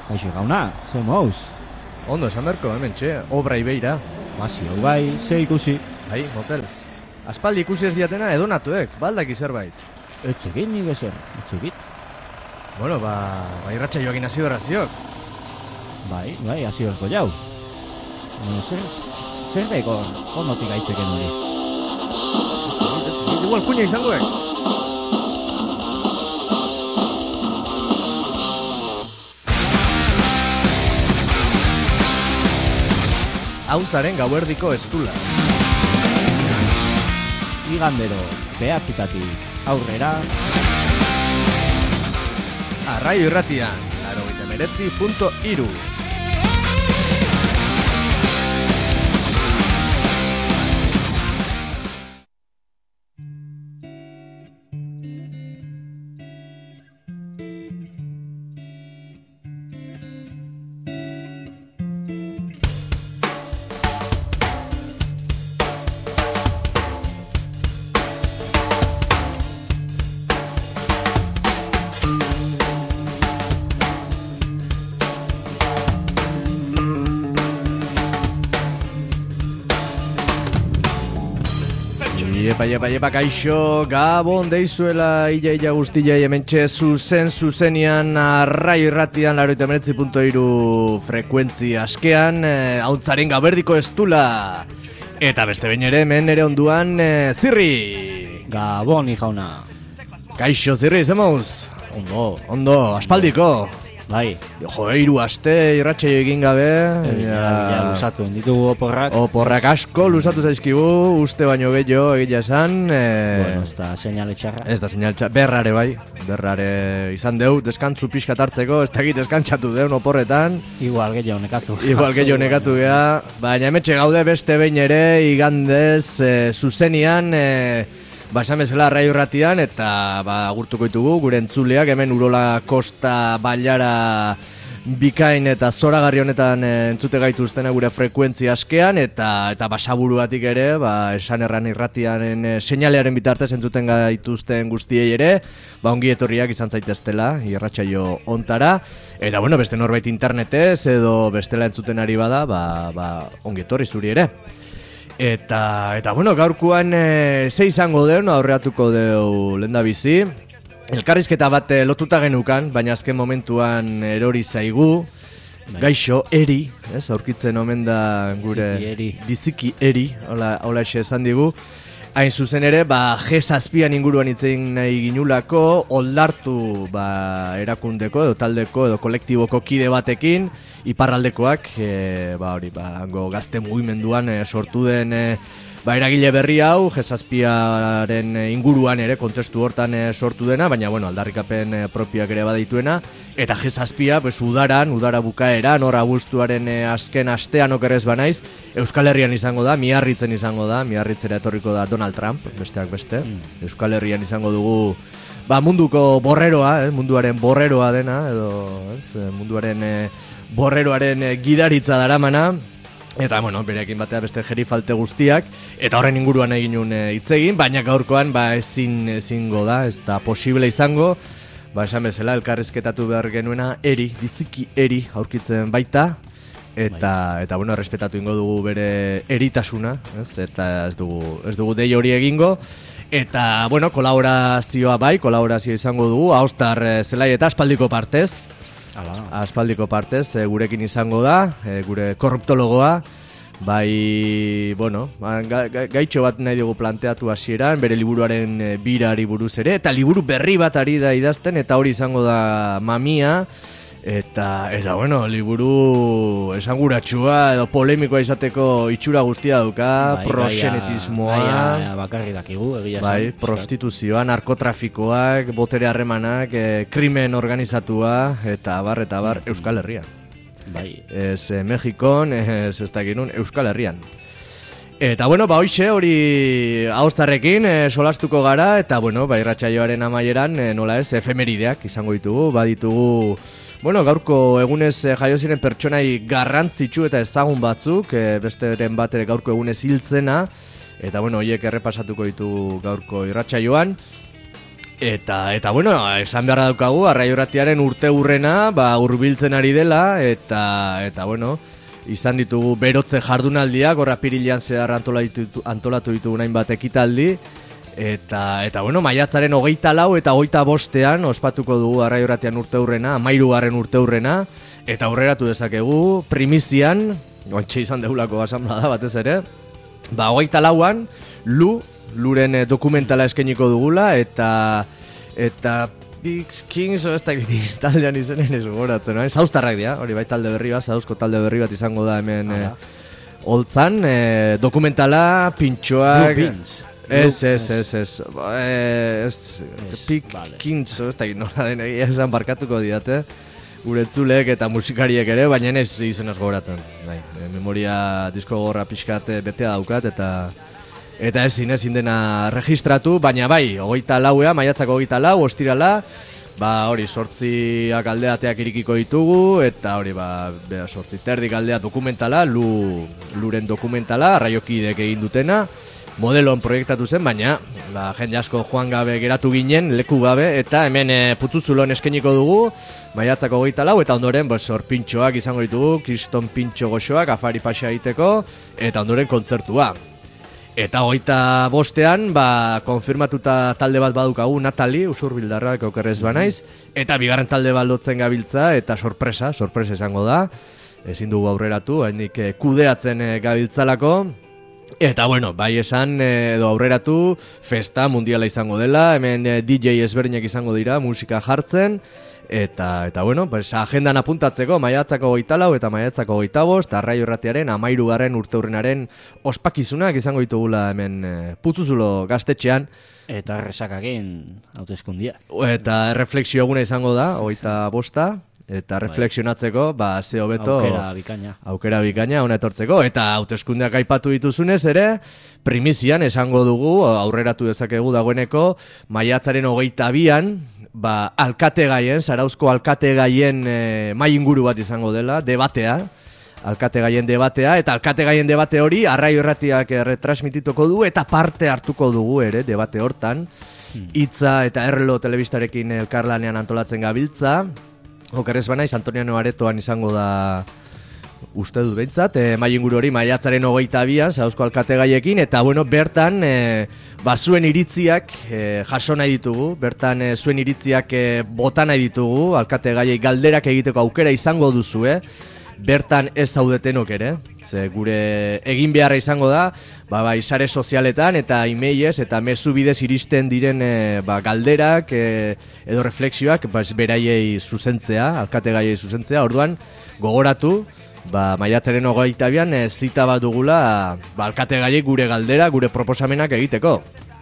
Kaixo jauna, ze mauz? Ondo esan berko, hemen txe, obra ibeira. Basio bai, ze ikusi. Bai, motel. Aspaldi ikusi ez diatena edonatuek, baldaki zerbait. Etzegit nik ezer, etzegit. Bueno, irratxa joakin hasi berraziok. Bai, hasi horko jau. Zer daiko fondotik aitzeken hori? Igual kuña izangoek. Hauntzaren gauerdiko estula. Igandero, behatzitatik aurrera. Arraio irratian, 89.3. Epa, kaixo, gabon deizuela ia guztia hementxe zuzenian arraio irratian 89.3 frekuentzi askean, hauntzaren gauerdiko estula. Eta beste behin ere, hemen ere onduan, Zirri. Gabon, jauna. Kaixo, Zirri, zemoz? Ondo, aspaldiko. Bai. Jo, 3 aste irratsaio egin gabe. Ja, lusatu ditugu oporrak. Oporrak asko lusatu zaizkigu, uste baino gehiago egia esan. Bueno, ez da seinale txarra. Ez da seinale txarra, berrare bai. Berrare izan deu, deskantzu pixkat hartzeko, ez da egit deskantzatu deun oporretan. Igual gehiago nekatu gea. Baina emetxe gaude beste behin ere, igandez, zuzenian... esan bezala arraio irratian eta agurtuko ditugu gure entzuleak hemen Urola Kosta Bailara bikain eta zoragarri honetan entzute gaituztena gure frekuentzia askean eta basaburuatik ere esan erran irratianen seinalearen bitartez entzuten gaituzten guztiei ere ongi etorriak izan zaiteztela irratsaio hontara eta bueno beste norbait internetez edo bestela entzuten ari bada ongi etorri zuri ere. Eta bueno, gaurkoan ze izango deun, aurreatuko deu lehendabizi. Elkarrizketa bat lotuta genukan, baina azken momentuan erori zaigu. Gaixo, eri, aurkitzen omen da gure biziki eri, hola esan digu. Hain zuzen ere, G7 inguruan itzein nahi ginulako, oldartu erakundeko edo taldeko edo kolektiboko kide batekin, iparraldekoak, hango gazte mugimenduan sortu den eragile berri hau, G7aren inguruan ere, kontestu hortan sortu dena, baina aldarrikapen propioak ere badituena, eta G7 udara bukaeran, hor abuztuaren azken astean okerrez banaiz, Euskal Herrian izango da, Miarritzen izango da, Miarritzera etorriko da Donald Trump, besteak beste, Euskal Herrian izango dugu munduko borreroa, munduaren borreroa dena, edo munduaren borreroaren gidaritza daramana, eta berekin batea beste gerifalte guztiak, eta horren inguruan egin hitz egin, baina gaurkoan ezingo da, ez da posible izango, esan bezala elkarrizketatu behar genuena biziki eri aurkitzen baita, eta errespetatu ingo dugu bere eritasuna, eta ez dugu dei hori egingo, eta kolaborazio izango dugu, Aostar Zelai eta aspaldiko partez, gurekin izango da, gure korruptologoa, gaitxo bat nahi dugu planteatu hasieran, bere liburuaren birari buruz ere, eta liburu berri bat ari da idazten, eta hori izango da Mamia, eta liburu esanguratsua edo polemikoa izateko itxura guztia duka, proxenetismoa, bakarri dakigu, egia zen. Prostituzioa, narkotrafikoak, botere harremanak, krimen organizatua, eta bar, Euskal Herrian. Ez Mexikon, ez dakinun, Euskal Herrian. Eta hoxe hori Aostarrekin solastuko gara, eta irratsaioaren amaieran, nola ez, efemerideak izango ditugu, baditugu gaurko egunez jaio ziren pertsonai garrantzitsu eta ezagun batzuk, besteren bat gaurko egunez hiltzena, eta horiek errepasatuko ditugu gaurko irratsaioan. Eta bueno, esan beharra daukagu, Arraio Irratiaren urte hurrena, hurbiltzen ari dela, eta bueno, izan ditugu berotze jardunaldiak, horra apirilean zehar antolatu ditugu hainbat ekitaldi, eta bueno, maiatzaren 24 eta 25ean ospatuko dugu Arraio Irratian urte hurrena, 13. urte hurrena, eta aurreratu dezakegu, primizian, ointxe izan deulako asamblada batez ere, 24an, Luren dokumentala eskainiko dugula, eta Big Kings ez dakit taldean izenen ez gogoratzen, Zauztarrak dira, hori bai talde berri bat, Zauzko talde berri bat izango da hemen holtzan, dokumentala, pintxoak... Ez. Big Kings ez dakit nola den esan barkatuko diate, gure entzulek eta musikariek ere, baina ez izenaz gogoratzen. Memoria disko gorra pixkat betea daukat, eta ezin dena registratu, baina bai, 24a, maiatzako 24, ostirala, hori 8 aldeateak irikiko ditugu, eta hori 8:30 aldea dokumentala, Luren dokumentala, Arraiokidek egin dutena, modeloan proiektatu zen, baina jende asko joan gabe geratu ginen, leku gabe, eta hemen Putzuzulon eskainiko dugu, maiatzako 24, eta ondoren hor pintxoak izango ditugu, kriston pintxo goxoak, afari pasa egiteko, eta ondoren kontzertua. Eta 25ean, konfirmatuta talde bat badukagu, Natali, Usurbildarrak okerrez banaiz, eta bigarren talde bat lotzen gabiltza, eta sorpresa izango da, ezin dugu aurreratu, haindik kudeatzen gabiltzalako, eta bueno, bai esan edo aurreratu, festa mundiala izango dela, hemen DJ ezberdinak izango dira, musika jartzen, eta bueno, agendan apuntatzeko maiatzako 24 eta maiatzako 25, Arraio Irratiaren 13. urteurrenaren ospakizunak izango ditugula hemen Putzuzulo gaztetxean. Eta resakakin hauteskundia. Eta refleksio eguna izango da, 25, eta refleksionatzeko, ze hobeto aukera bikaina hona etortzeko. Eta hauteskundeak aipatu dituzunez ere, primizian esango dugu, aurreratu dezakegu dagoeneko, maiatzaren 22an, alkategaien, Zarauzko alkategaien mai inguru bat izango dela, debatea, alkategaien debatea, eta alkategaien debate hori Arraio Irratiak retransmitituko du, eta parte hartuko dugu ere, debate hortan, Hitza eta Errelo telebistarekin elkarlanean antolatzen gabiltza, okerrez banaiz, Antoniano Aretoan izango da, uste dut behintzat, mai inguru hori maiatzaren 22an, Zarauzko alkategaiekin, eta bueno, bertan, zuen iritziak jaso nahi ditugu, bertan zuen iritziak bota nahi ditugu, alkategaiei galderak egiteko aukera izango duzue, bertan ez zaudetenok ere, ze gure egin beharra izango da, sare sozialetan eta emailez eta mezu bidez iristen diren galderak edo refleksioak beraiei zuzentzea, alkategaiei zuzentzea, orduan gogoratu, maiatzaren 22an zita bat dugula alkategaiei gure galdera, gure proposamenak egiteko.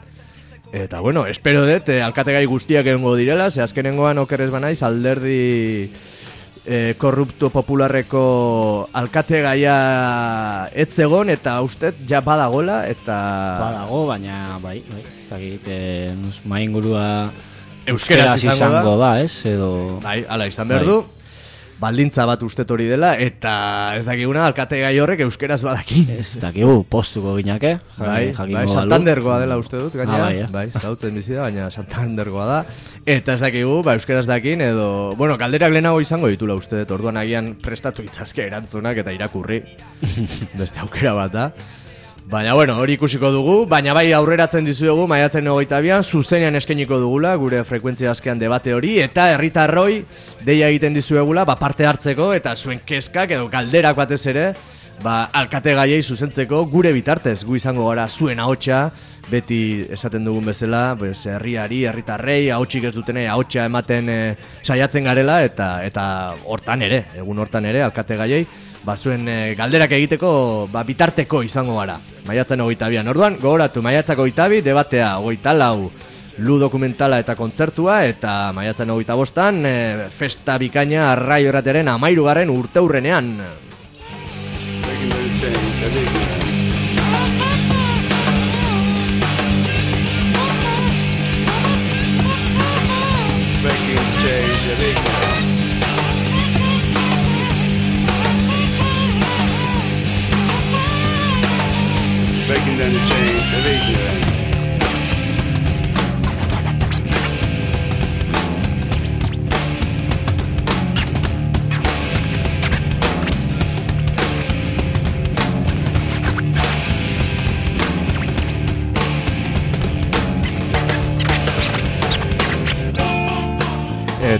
Eta bueno, espero dut alkategai guztiak egongo direla, ze azkenengoan okerrez banaiz alderdi korrupto popularreko alkategaia ez zegon, eta ustez ja badagola, eta... Badago, baina bai, ezagit, maingurua euskeraz izango da, ez? Edo... Bai, ala izan behar du. Baldintza bat ustet hori dela, eta ez dakiguna alkategai horrek euskeraz badaki. Ez dakigu, postuko ginake. Bai, Santandergoa dela uste dut, gaina. Bai, zautzen bizi da, baina Santandergoa da. Eta ez dakigu, euskeraz dakin, edo... Bueno, galderak lehenago izango ditula uste dut, orduan agian prestatu itzazke erantzunak eta irakurri. Beste aukera bat da. Baina, bueno, hori ikusiko dugu, baina bai aurreratzen dizuegu, maiatzen 22an, zuzenean eskainiko dugula, gure frekuentzia askean debate hori, eta herritarroi deia egiten dizuegula, parte hartzeko, eta zuen kezkak edo galderak batez ere, alkategaiei zuzentzeko gure bitartez, gu izango gara zuen ahotsa, beti esaten dugun bezala, herriari, herritarrei, ahotsik ez dutenei ahotsa ematen saiatzen garela, eta hortan ere, egun hortan ere, alkategaiei, zuen galderak egiteko bitarteko izango gara. Maiatzen 22an. Orduan, gogoratu, maiatzako 22, debatea 24, Lu dokumentala eta kontzertua, eta maiatzen 25an, festa bikaina Arraio Irratiaren 13. urteurrenean. Breaking down the chains of ignorance.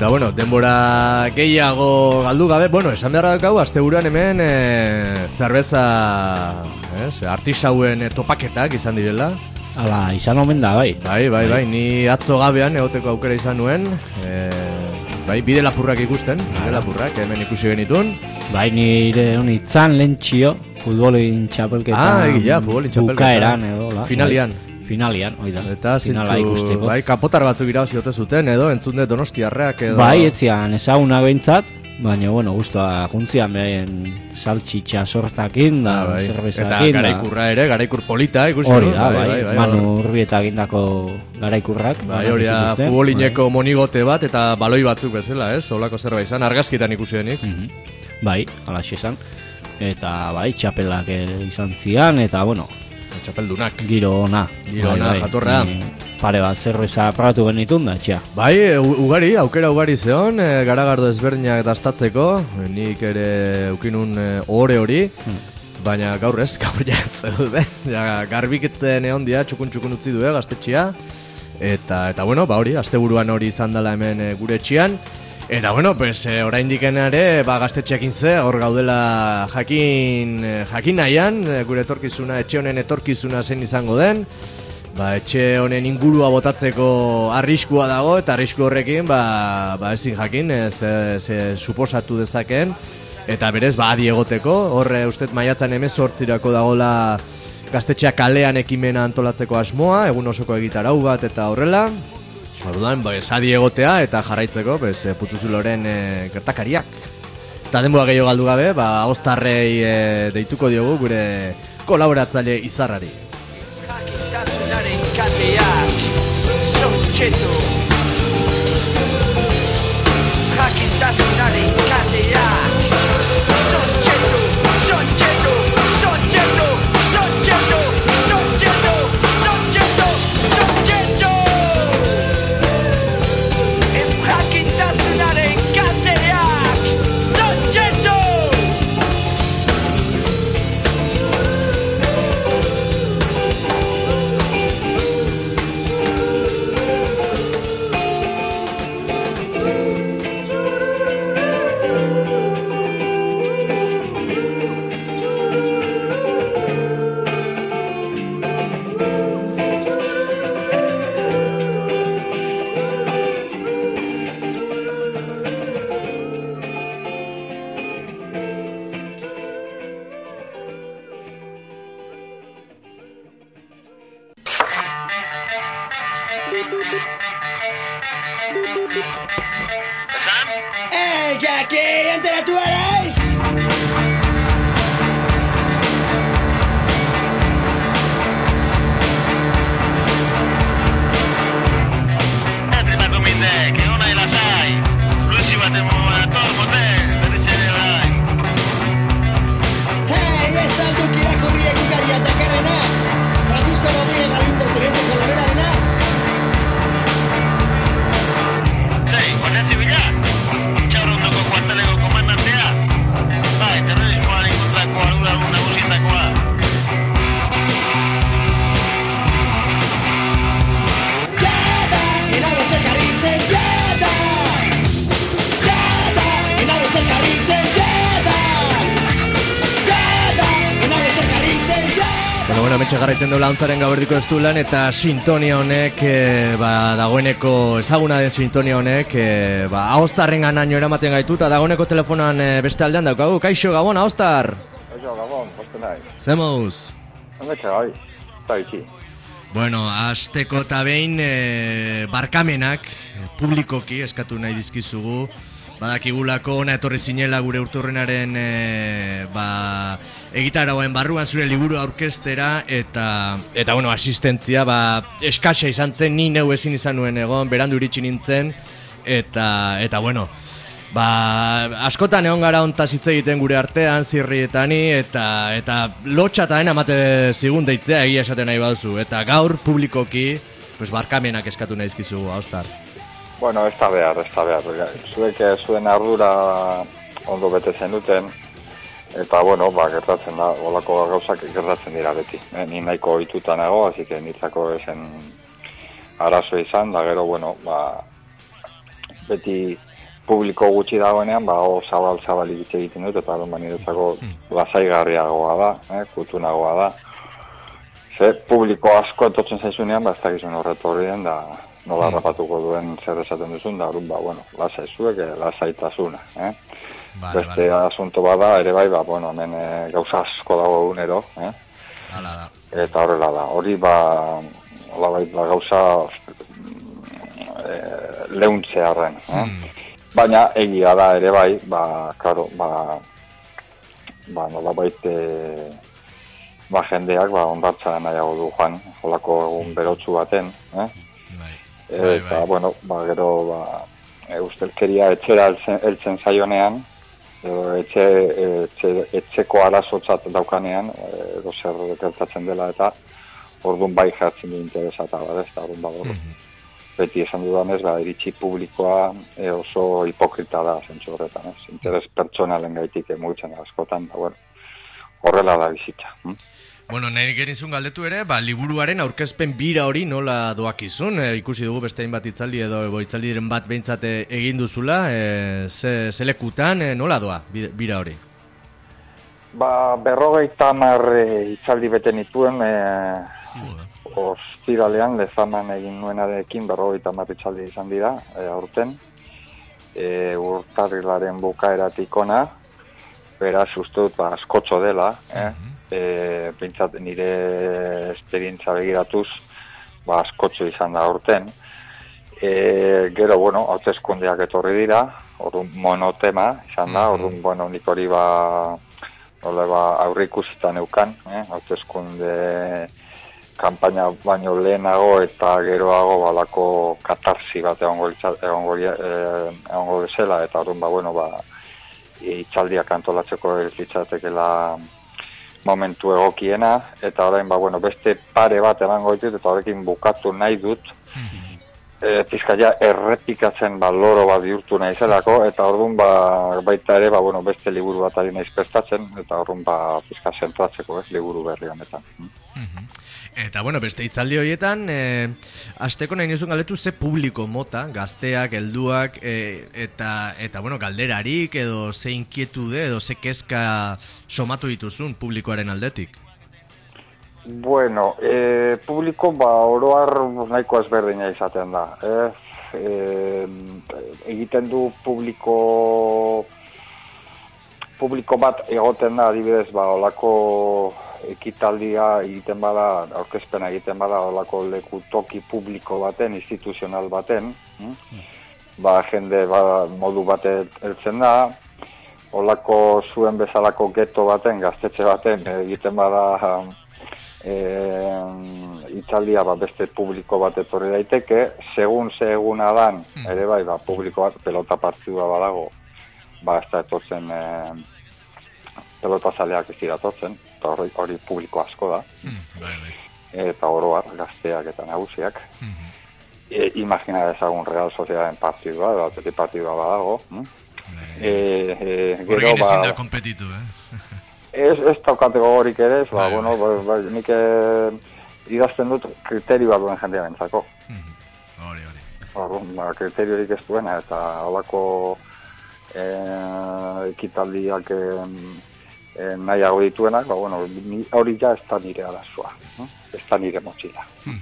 Eta bueno, denbora gehiago galdu gabe, bueno, esan beharra daukagu, asteburuan hemen zerbeza, artisauen topaketak izan direla. Ala, izan omen da, bai. Bai, ni atzo gabean egoteko aukera izan nuen, bai, bide lapurrak ikusten, hemen ikusi genitun. Bai, nire honitzan lentxio, futbolin txapelketa. Futbolin txapelketa. Bukaeran edo, la. Finalian, oida. Eta zintzu, bai, kapotar batzuk irabazi ote zuten edo, entzun dut Donostiarrak edo. Bai, etzian ezaguna behintzat, baina, bueno, guztua juntzian behen saltxitxa sortakin da, zerbezakin. Eta garaikur polita, ikusi. Hori da, bai, Manu Urbieta egindako garaikurrak. Bai, hori da, futbolineko monigote bat eta baloi batzuk bezala, ez? Olako zerbait izan, argazkitan ikusi denik. Bai, alaxe esan. Eta, bai, txapelak izan zian, eta, bueno, txapeldunak. Giro ona, jatorra. Pare bat zerbeza probatu genitun da, txea. Bai, aukera ugari zeon, garagardo ezberdinak dastatzeko, nik ere eukinun ohore hori, baina gaur jatzen dute, garbiketzen egon dia, txukun utzi du gaztetxea, eta bueno, hori, asteburuan hori izan dela hemen gure etxean. Eta bueno, oraindik ere gaztetxeakin hor gaudela jakin nahian, gure etorkizuna, etxe honen etorkizuna zen izango den. Etxe honen ingurua botatzeko arriskua dago, eta arrisku horrekin ezin jakin, ze suposatu dezakeen. Eta berez, adi egoteko, horre ustez maiatzan 18 dagoela gaztetxea kalean ekimena antolatzeko asmoa, egun osoko egitarau bat eta horrela. Orduan, adi egotea eta jarraitzeko putuzuloren gertakariak. Eta denboa gehiago galdu gabe, Aostarrei deituko diogu gure kolaboratzaile Izarrari. ¡Que enteratu eres! Que ona de las hay. Luisi batemo a todo el motel. ¡Hey! Es algo que irakurria ikukaria takarrena. Francisco Rodríguez Galindo, teniente colorerarena. Sí, Guardia Zibila. Txaurrondoko kuarteleko komandantea. Bai, terrorismoaren kontrako arduradun nagusietakoa. Jada! Inago zekarritzen, jada! Jada! Inago zekarritzen, jada! Jada! Inago zekarritzen, jada! Bueno, metxe garraitzen duela ontzaren gaberdiko ez du lan, eta sintonia honek, dagoeneko ezaguna den sintonia honek, Aostarren ganaino eramaten gaitu, eta dagoeneko telefonan beste aldean daukagu. Kaixo, Gabon, Aostar! Kaixo, Gabon, poste nahi. Zemouz? Metxe gai, eta iki. Bueno, azteko eta behin barkamenak publikoki eskatu nahi dizkizugu. Badakigulako ona etorri zinela gure urturrenaren egitaragoen barruan zure liburu aurkeztera eta bueno, asistentzia eskasa izan zen, ni neu ezin izan nuen egon, berandu iritsi nintzen eta bueno, askotan egon gara hontaz hitz egiten gure artean, zirrietani eta lotxataen amate zigun deitzea egia esaten nahi baduzu, eta gaur publikoki barkamenak eskatu nahi dizkizugu, Aostar. Bueno, ez da behar. Zuek zuen ardura ondo bete zenuten, eta, bueno, gertatzen da, olako gauzak gertatzen dira beti. Ni nahiko ohituta nago, así que nitzako esen arazo izan, da gero, bueno, beti publiko gutxi dagoenean, zabal-zabalik hitz egiten dut, eta niretzako lasaigarriagoa da, kutunagoa da. Ze publiko asko etortzen zaizunean, ez dakizun horretorrien, da nola rapatuko duen zer esaten duzun, da lasai zuek, lasaitasuna. Beste asunto bada, ere bai, hemen gauza asko dago egunero, Hala da. Eta horrela da, hori gauza leuntzearen. Baina egia da ere bai, nolabait jendeak ondartza nahiago du joan, jolako egun berotsu baten, eta, gero, ustelkeria etxera heltzen zaionean, etxeko arazotzat daukanean, edo zer gertatzen dela, eta orduan bai jartzen du interesata, orduan beti esan dudanez, iritsi publikoa oso hipokrita da, zentzu horretan, interes pertsonalen gaitik mugitzen askotan, horrela da bizitza. Bueno, nahi genizun galdetu ere, liburuaren aurkezpen bira hori nola doakizun, ikusi dugu beste hainbat itzaldi edo itzaldiren bat behintzat egin duzula, zelekutan nola doa bira hori? 50 itzaldi bete nituen, ostiralean lezaman egin nuenarekin 50 itzaldi izan dira, aurten, urtarrilaren bukaeratik ona, beraz uste dut askotxo dela, pentsat nire esperientza begiratuz askotxo izan da aurten. Gero, hauteskundeak etorri dira, orduan monotema izan da, orduan, nik hori aurreikusita neukan, hauteskunde kanpaina baino lehenago eta geroago balako katarsi bat egongo bezala, eta orduan, itzaldiak antolatzeko elitzatekela momentu egokiena, eta orain, beste pare bat emango ditut, eta horrekin bukatu nahi dut, pizkaia errepikatzen loro bat bihurtu nahi zelako, eta orduan baita ere, beste liburu bat ari naiz prestatzen, eta orduan pizka zentratzeko, liburu berri honetan. Eta, beste itzaldi horietan, hasteko nahi nizun galdetu ze publiko mota, gazteak, helduak, eta galderarik, edo ze inkietude, edo ze kezka somatu dituzun publikoaren aldetik? Bueno, publiko oroar nahiko ezberdina izaten da. Egiten du publiko bat egoten da, adibidez, olako ekitaldia egiten bada, aurkezpena egiten bada, olako leku toki publiko baten, instituzional baten, jende modu baten heltzen da, olako zuen bezalako geto baten, gaztetxe baten, egiten bada itzaldia beste publiko bat etorri daiteke, segun ze eguna dan, ere bai, publiko bat, pelota partidua badago, ez da etortzen pelota zaleak ez dira etortzen, eta hori publiko asko da, eta oroar, gazteak eta nagusiak. Imagina dezagun Real Sociedadaren partidua, edo Atleti partidua badago. Horrekin ezin da kompetitu, Ez daukate gogorik ere, nik idazten dut kriterioa duen jendea bentzako. Kriteriorik ez duena, eta holako ekitaldiak nahiago dituenak, hori ja ez da nire arazoa, ez da nire motxila.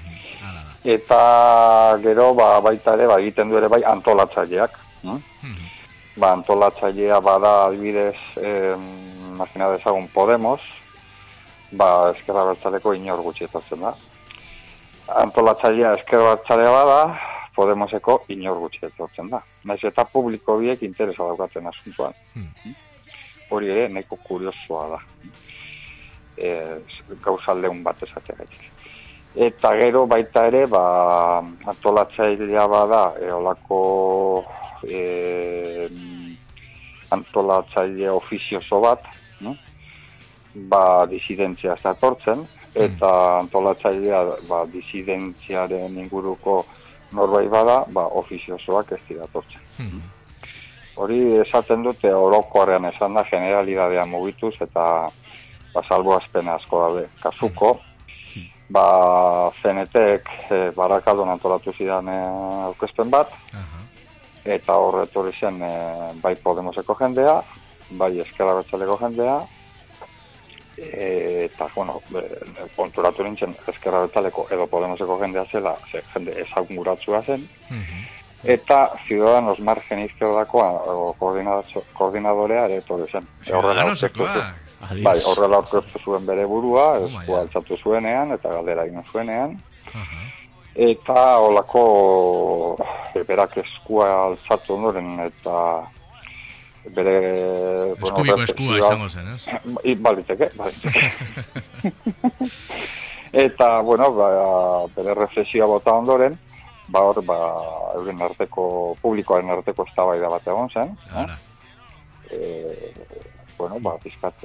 Eta gero baita ere egiten du ere bai antolatzaileak. Antolatzailea bada adibidez, imagina dezagun Podemos, Ezker Abertzaleko inor gutxi etortzen da. Antolatzailea Ezker Abertzalea bada, Podemoseko inor gutxi etortzen da. Naiz eta publiko biek interesa daukaten asuntuan. Hori ere nahiko kuriosoa da. Gauza leun bat esatea gaitik. Eta gero baita ere, antolatzailea bada, olako antolatzaile ofizioso bat, disidentzia ez datortzen, eta antolatzailea disidentziaren inguruko norbait bada, ofiziosoak ez dira datortzen. Hori esaten dute orokoarrean esan da, generalidadea mugituz, eta salbuazpen asko daude. Kasuko, CNT-ek Barakaldon antolatu zidan aurkezpen bat, eta hor etorri zen bai Podemoseko jendea, bai Ezker Abertzaleko jendea, eta, bueno, konturatu nintzen Ezker Abertzaleko edo Podemoseko jendea zela, jende ezaguratsua zen, eta Ciudadanos Margen Izquierdako koordinadorea ere etorri zen. Ciudadanosekoa. Bai, horrela aurkeztu zuen bere burua, eskua altzatu zuenean, eta galdera egin zuenean. Eta holako berak eskua altzatu ondoren, eta bere... Eskubiko eskua izango zen, ez? Baliteke. Eta, bueno, bere reflexioa bota ondoren, hor, euren arteko, publikoaren arteko eztabaida bat egon zen. Bueno, pizkat,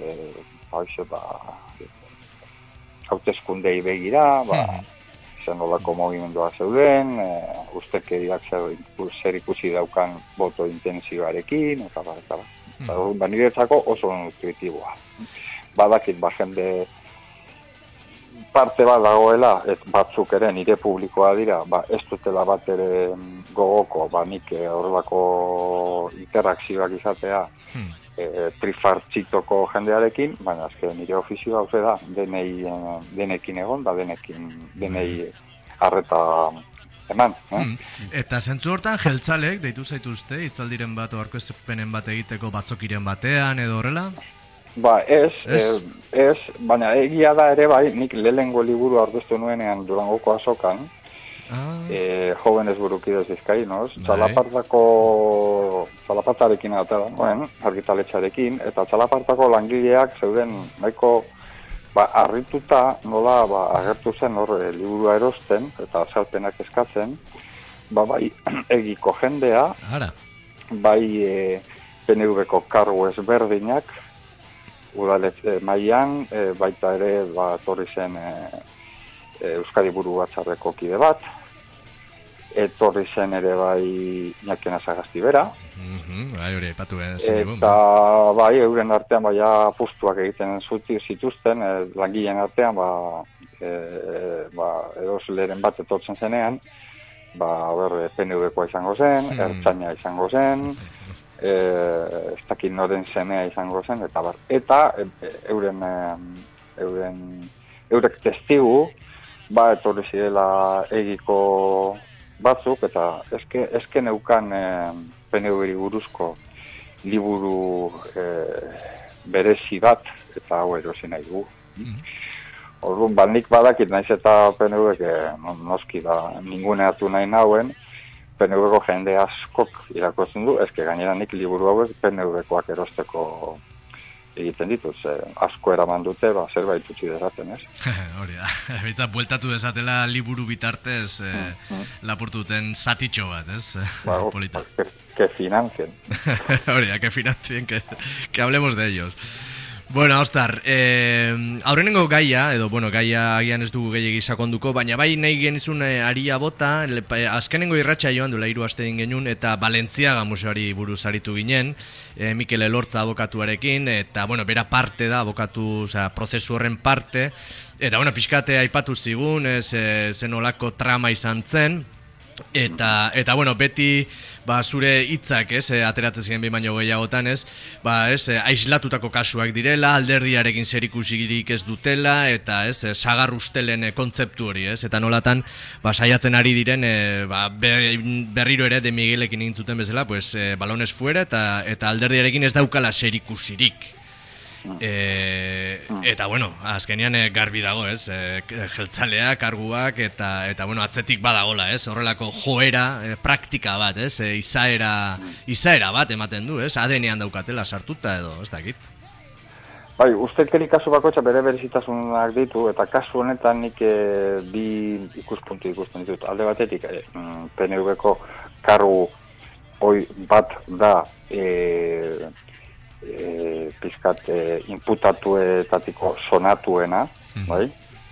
hauteskundei begira, zen olako movimendua zeuden, ustekeriak zer ikusi daukan boto intentzioarekin, eta niretzako oso nutritiboa. Badakit, jende parte bat dagoela, batzuk ere nire publikoa dira, ez dutela bat ere gogoko, nik horrelako interakzioak izatea, trifartzitoko jendearekin, baina azken nire ofizioa hauze da, denekin egon, denei arreta eman. Eta zentzu hortan, jeltzalek, deitu zaituzte, itzaldiren bat, aurkezpenen bat egiteko batzokiren batean, edo horrela? Ez, baina egia da ere bai, nik lehengo liburu aurkeztu nuenean Durangoko azokan, Jóvenes Burukidez Bizkainos, txalapartarekin atera nuen, argitaletxarekin, eta txalapartako langileak zeuden nahiko harrituta nola agertu zen hor liburua erosten, eta azalpenak eskatzen, bai egiko jendea, bai PNV-ko kargu ezberdinak, udaletxe mailan, baita ere etorri zen Euskadi Buru Batzarreko kide bat, etorri zen ere bai Iñaki Nasagasti bera, eta bai euren artean apustuak egiten zituzten, langileen artean edosleren bat etortzen zenean, PNV-koa izango zen, Ertzaina izango zen, ez dakit noren semea izango zen, eta eurek testigu, etorri zirela egiko batzuk, eta ezke neukan PNV-ri buruzko liburu berezi bat, eta hau erosi nahi du. Orduan, nik badakit naiz eta PNV-ek noski ninguneatu nahi nauen, PNV-ko jende askok irakurtzen du, ezke gainera nik liburu hauek PNV-koak erosteko egiten dituz, asko eraman dute, zerbait utzi dezaten, ez? Hori da, bitzat, bueltatu dezatela liburu bitartez lapurtu duten zatitxo bat, ez? Polita. Que financien. Hori da, que financien, que hablemos de ellos. Bueno, Ostar, aurrenengo gaia, gaia agian ez dugu gehiagi sakonduko, baina bai nahi genizun aria bota, azkenengo irratxa joan duela 3 aste egin genuen, eta Balenciaga museoari buruz aritu ginen, Mikel Elortza abokatuarekin, eta, bera parte da, abokatu, prozesu horren parte, eta, pixkate aipatu zigun, zen olako trama izan zen, eta beti zure hitzak, ateratzen ziren behin baino gehiagotan, aislatutako kasuak direla, alderdiarekin zerikusirik ez dutela, eta sagar ustelen kontzeptu hori, eta nolatan saiatzen ari diren berriro ere de Miguelekin egin zuten bezala, balones fuera, eta alderdiarekin ez daukala zerikusirik. Eta azkenean garbi dago, jeltzalea, karguak eta atzetik badagola, horrelako joera, praktika bat, izaera bat ematen du, ADN-ean daukatela sartuta edo, ez dakit. Bai, ustelkeri kasu bakoitza bere berezitasunak ditu, eta kasu honetan nik bi ikuspuntu ikusten ditut. Alde batetik, PNV-ko kargu hoi bat da pizkat inputatuetatiko sonatuena, bai?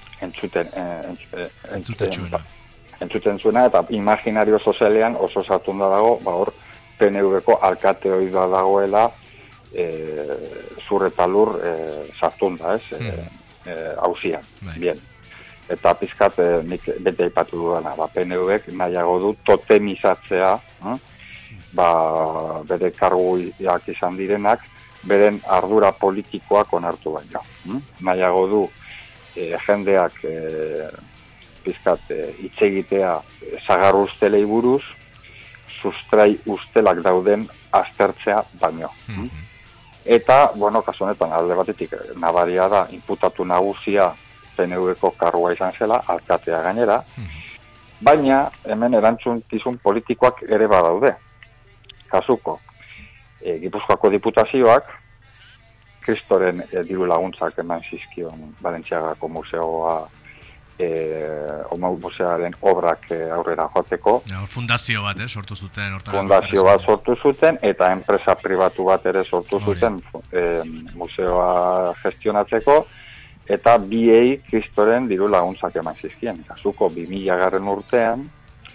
Entzuten zuena, eta imaginario sozialean oso sartunda dago, hor PNV-ko alkate hori da dagoela zur eta lur sartunda, hausian, bien. Eta pizkat nik bete aipatu dudana, PNV-ek nahiago du totemizatzea bere karguak izan direnak, beren ardura politikoak onartu baino. Nahiago du jendeak pizkat hitz egitea sagar ustelei buruz, sustrai ustelak dauden aztertzea baino. Eta, kasu honetan alde batetik nabaria da, inputatu nagusia PNV-ko kargua izan zela, alkatea gainera, baina hemen erantzukizun politikoak ere badaude. Kasuko, Gipuzkoako diputazioak, Kristoren diru laguntzak eman zizkion Balentziagako museoa, museoaren obrak aurrera joateko. Fundazio bat, sortu zuten. Fundazio bat sortu zuten, eta enpresa pribatu bat ere sortu zuten museoa gestionatzeko, eta biei Kristoren diru laguntzak eman zizkien. Kasuko 2000 urtean,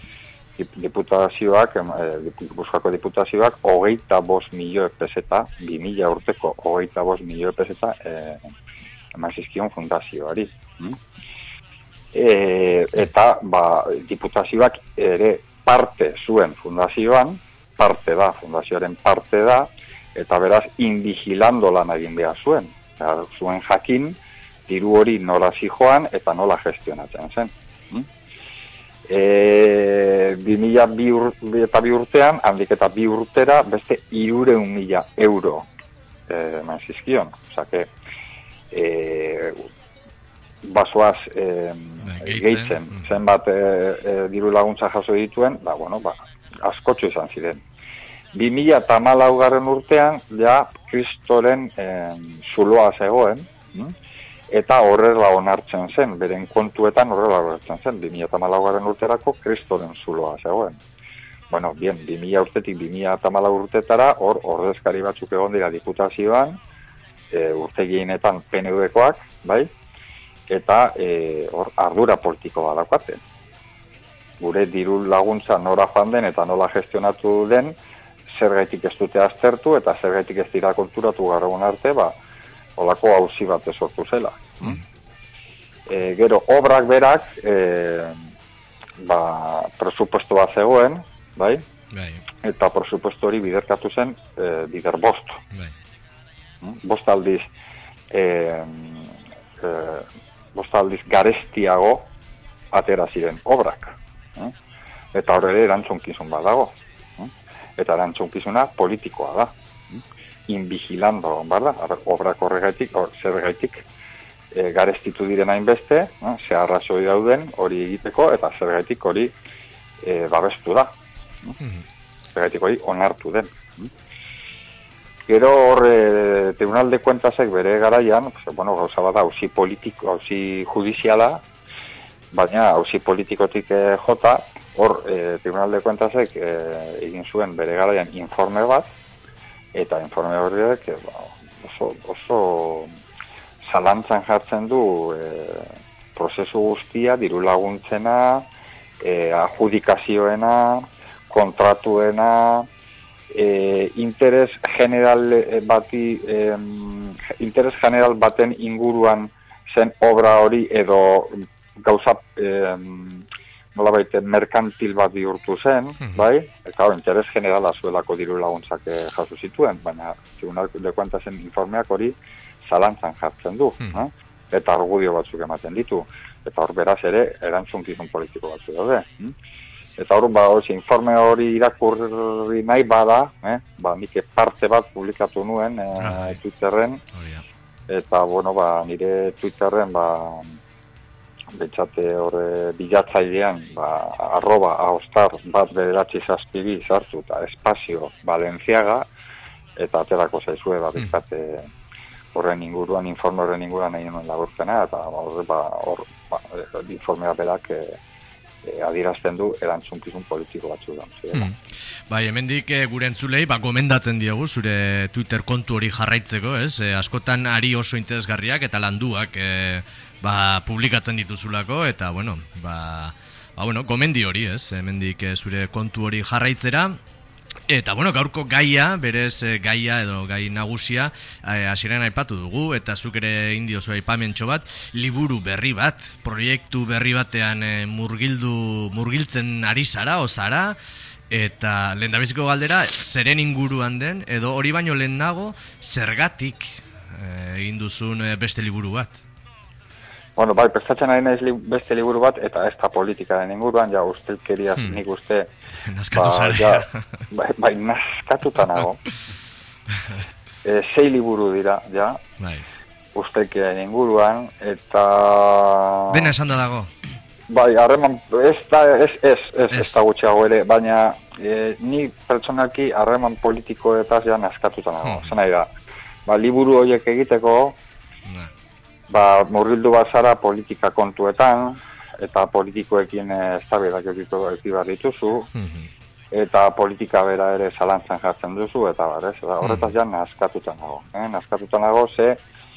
Gipuzkoako diputazioak 25 milioi peseta, 2000 urteko 25 milioi peseta eman zizkion fundazioari. Eta diputazioak ere parte zuen fundazioan, fundazioaren parte da, eta beraz invigilando lan egin behar zuen. Zuen jakin, diru hori nola zijoan eta nola gestionatzen zen. 2002 urtean, handik eta 2 urtera, beste 300.000 euro eman zizkion. Osake, basoaz gehitzen, zenbat diru laguntza jaso dituen, askotxo izan ziren. 2014 urtean, ja, Kristoren zuloa zegoen, eta horrela onartzen zen, beren kontuetan horrela onartzen zen, 2014 urterako Kristoren zuloa zegoen. 2000 urtetik 2014 urtetara, ordezkari batzuk egon dira diputazioan, urtegienetan PNV-koak, bai? Eta ardura politiko badaukate. Gure diru laguntza nora joan den eta nola gestionatu den, zergaitik ez dute aztertu eta zergaitik ez dira konturatu gaur arte, olako auzi bat sortu zela. Gero, obrak berak, presupuesto bat zegoen, bai? Eta presupuesto hori biderkatu zen bider bost. Bost aldiz garestiago atera ziren obrak. Eta horre erantzunkizun bat dago. Eta erantzunkizuna politikoa da. Invigilando, obrak horregaitik, zergaitik garestitu diren hainbeste, ze arrazoi dauden hori egiteko, eta zergaitik hori babestu da. Zergaitik hori onartu den. Gero hor, Tribunal de Cuentasek bere garaian, gauza bada, auzi politiko, auzi judiziala, baina auzi politikotik jota, hor, Tribunal de Cuentasek egin zuen bere garaian informe bat, eta informe horrek oso zalantzan jartzen du prozesu guztia, diru laguntzena, adjudikazioena, kontratuena, interes general baten inguruan zen obra hori edo gauza nolabait merkantil bat bihurtu zen, bai? Eta interes generala zuelako diru laguntzak jaso zituen, baina Tribunal de Cuentasen informeak hori zalantzan jartzen du, eta argudio batzuk ematen ditu, eta hor beraz ere erantzunkizun politiko batzuk daude. Eta hor, informe hori irakurri nahi bada, nik parte bat publikatu nuen Twitterren, eta nire Twitterren betxate horre bilatzailean, @aostar1bederatzi sartu eta espazio Balenciaga, eta aterako zaizue, betxate horren inguruan, informe horren inguruan nahi nuen laburtzena, eta informea berak adierazten du erantzunkizun politiko batzu da. Bai, hemendik gure entzulei gomendatzen diogu zure Twitter kontu hori jarraitzeko, ez? Askotan ari oso interesgarriak eta landuak publikatzen dituzulako, eta gomendi hori, ez? Hemendik zure kontu hori jarraitzera. Eta, gaurko gaia, berez gaia edo gai nagusia, hasieran aipatu dugu, eta zuk ere indiozu aipamentxo bat, liburu berri bat, proiektu berri batean murgiltzen ari zara, Eta lehendabiziko galdera, zeren inguruan den, edo hori baino lehenago, zergatik egin duzun beste liburu bat? Bueno, bai, prestatzen ari naiz beste liburu bat, eta ez da politikaren inguruan, ja, ustelkeria nik uste... Naskatu zara. Ja, bai, naskatuta nago. 6 liburu dira, ja, bai. Ustelkeriaren inguruan, eta... Dena esan da dago. Bai, harreman, ez da gutxiago ere, baina ni pertsonalki harreman politikoetaz ja naskatuta nago. Zan nahi da, liburu horiek egiteko, murgildu bat zara politika kontuetan, eta politikoekin eztabaidak eduki behar dituzu, eta politika bera ere zalantzan jartzen duzu, eta horretaz ja naskatuta nago. Naskatuta nago, ze...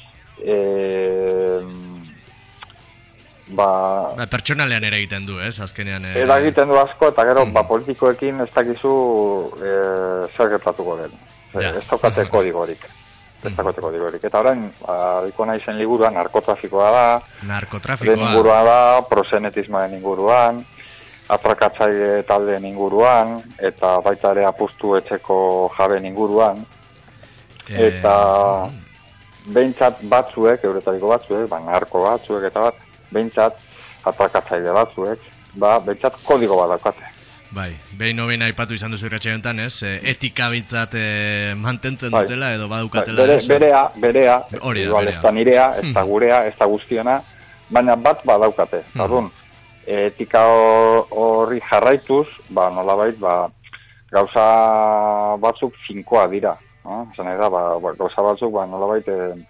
pertsonalean ere egiten du, ez? Azkenean... Eta egiten du asko, eta gero, politikoekin ez dakizu zer gertatuko den. Ez daukate kodigorik. Eta orain, diko naizen liburuan, narkotrafikoa da. Den inguruan da, prosenetismoaren inguruan, atrakatzaile taldeen inguruan, eta baita ere apustu etxeko jabeen inguruan. Eta behintzat batzuek, euretariko batzuek, narko batzuek eta bat, behintzat atrakatzaile batzuek, behintzat kodigo bat daukate. Bai, behin aipatu izan duzu irratxe honetan, ez? Etika bintzat mantentzen dutela edo badukatela. Berea, ez da nirea, ez da gurea, ez da guztiona, baina bat badaukate. Orduan, etika horri jarraituz, nolabait, gauza batzuk finkoa dira. Zan da, gauza batzuk, nolabait,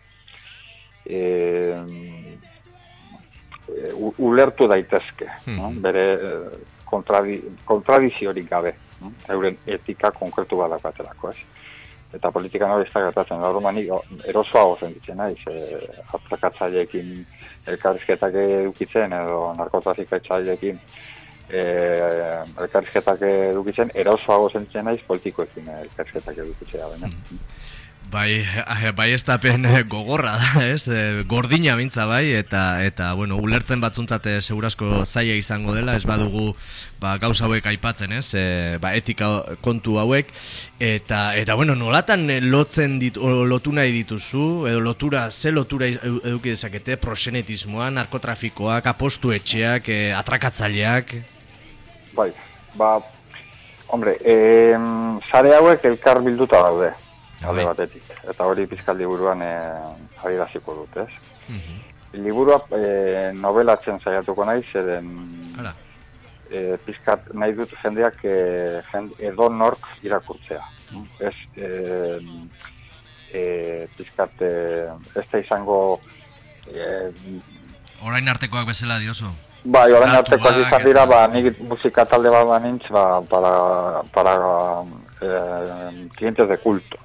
ulertu daitezke, bere kontradiziorik gabe, euren etika konkretu bat daukatelako, ez? Eta politikan hori ez da gertatzen, gaur manik erosoago sentitzen naiz, atrakatzaileekin elkarrizketak edukitzen edo narkotrafikatzaileekin elkarrizketak edukitzen, erosoago sentitzen naiz politikoekin elkarrizketak edukitzea, baina. Bai estapen gogorra da, ez? Gordina bintza bai, eta bueno, ulertzen batzuntzat segurasko zaila izango dela, ez badugu gauza hauek aipatzen, ez? Etika kontu hauek, eta bueno, nolatan lotu nahi dituzu, edo ze lotura eduki dezakete, prosenetismoa, narkotrafikoak, apostu etxeak, atrakatzaileak? Bai, hombre, sare hauek elkar bilduta daude. Alde batetik, eta hori pizkat liburuan adieraziko dut, ez? Liburua nobelatzen saiatuko naiz, zeren pizkat nahi dut jendeak edo nork irakurtzea. Ez pizkat ez da izango... Orain artekoak bezala diozu? Bai, orain artekoak izan dira, nik musika talde bat banintz, para clientes de culto.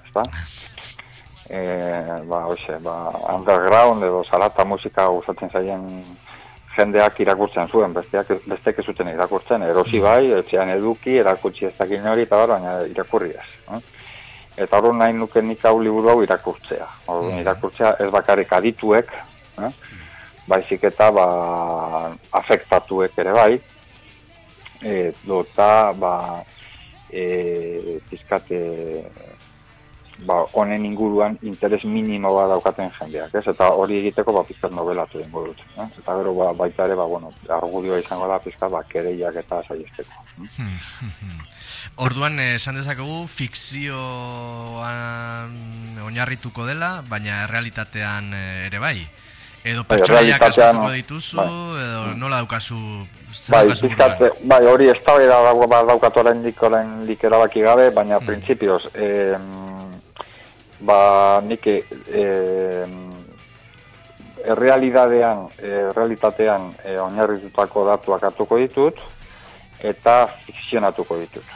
Underground edo salata musika gustatzen zaien jendeak irakurtzen zuen, bestek ez zuten irakurtzen, erosi bai, etxean eduki, erakutsi ez dakin hori, eta baina irakurri ez. Eta hori nahi nuke nik hau liburu hau irakurtzea. Irakurtzea ez bakarrik adituek, baizik eta afektatuek ere bai, pizkate honen inguruan interes minimo bat daukaten jendeak, ez? Eta hori egiteko pizkat nobelatu egingo dut. Eta gero baita ere, argudioa izango da pizkat kereiak eta saiesteko. Orduan, esan dezakegu, fikzioan oinarrituko dela, baina errealitatean ere bai? Edo pertsonaiak askatuko dituzu, edo nola daukazu... Bai, hori ez da daukatu oraindik erabaki gabe, baina printzipioz, nik errealitatean oinarritutako datuak hartuko ditut eta fikzionatuko ditut.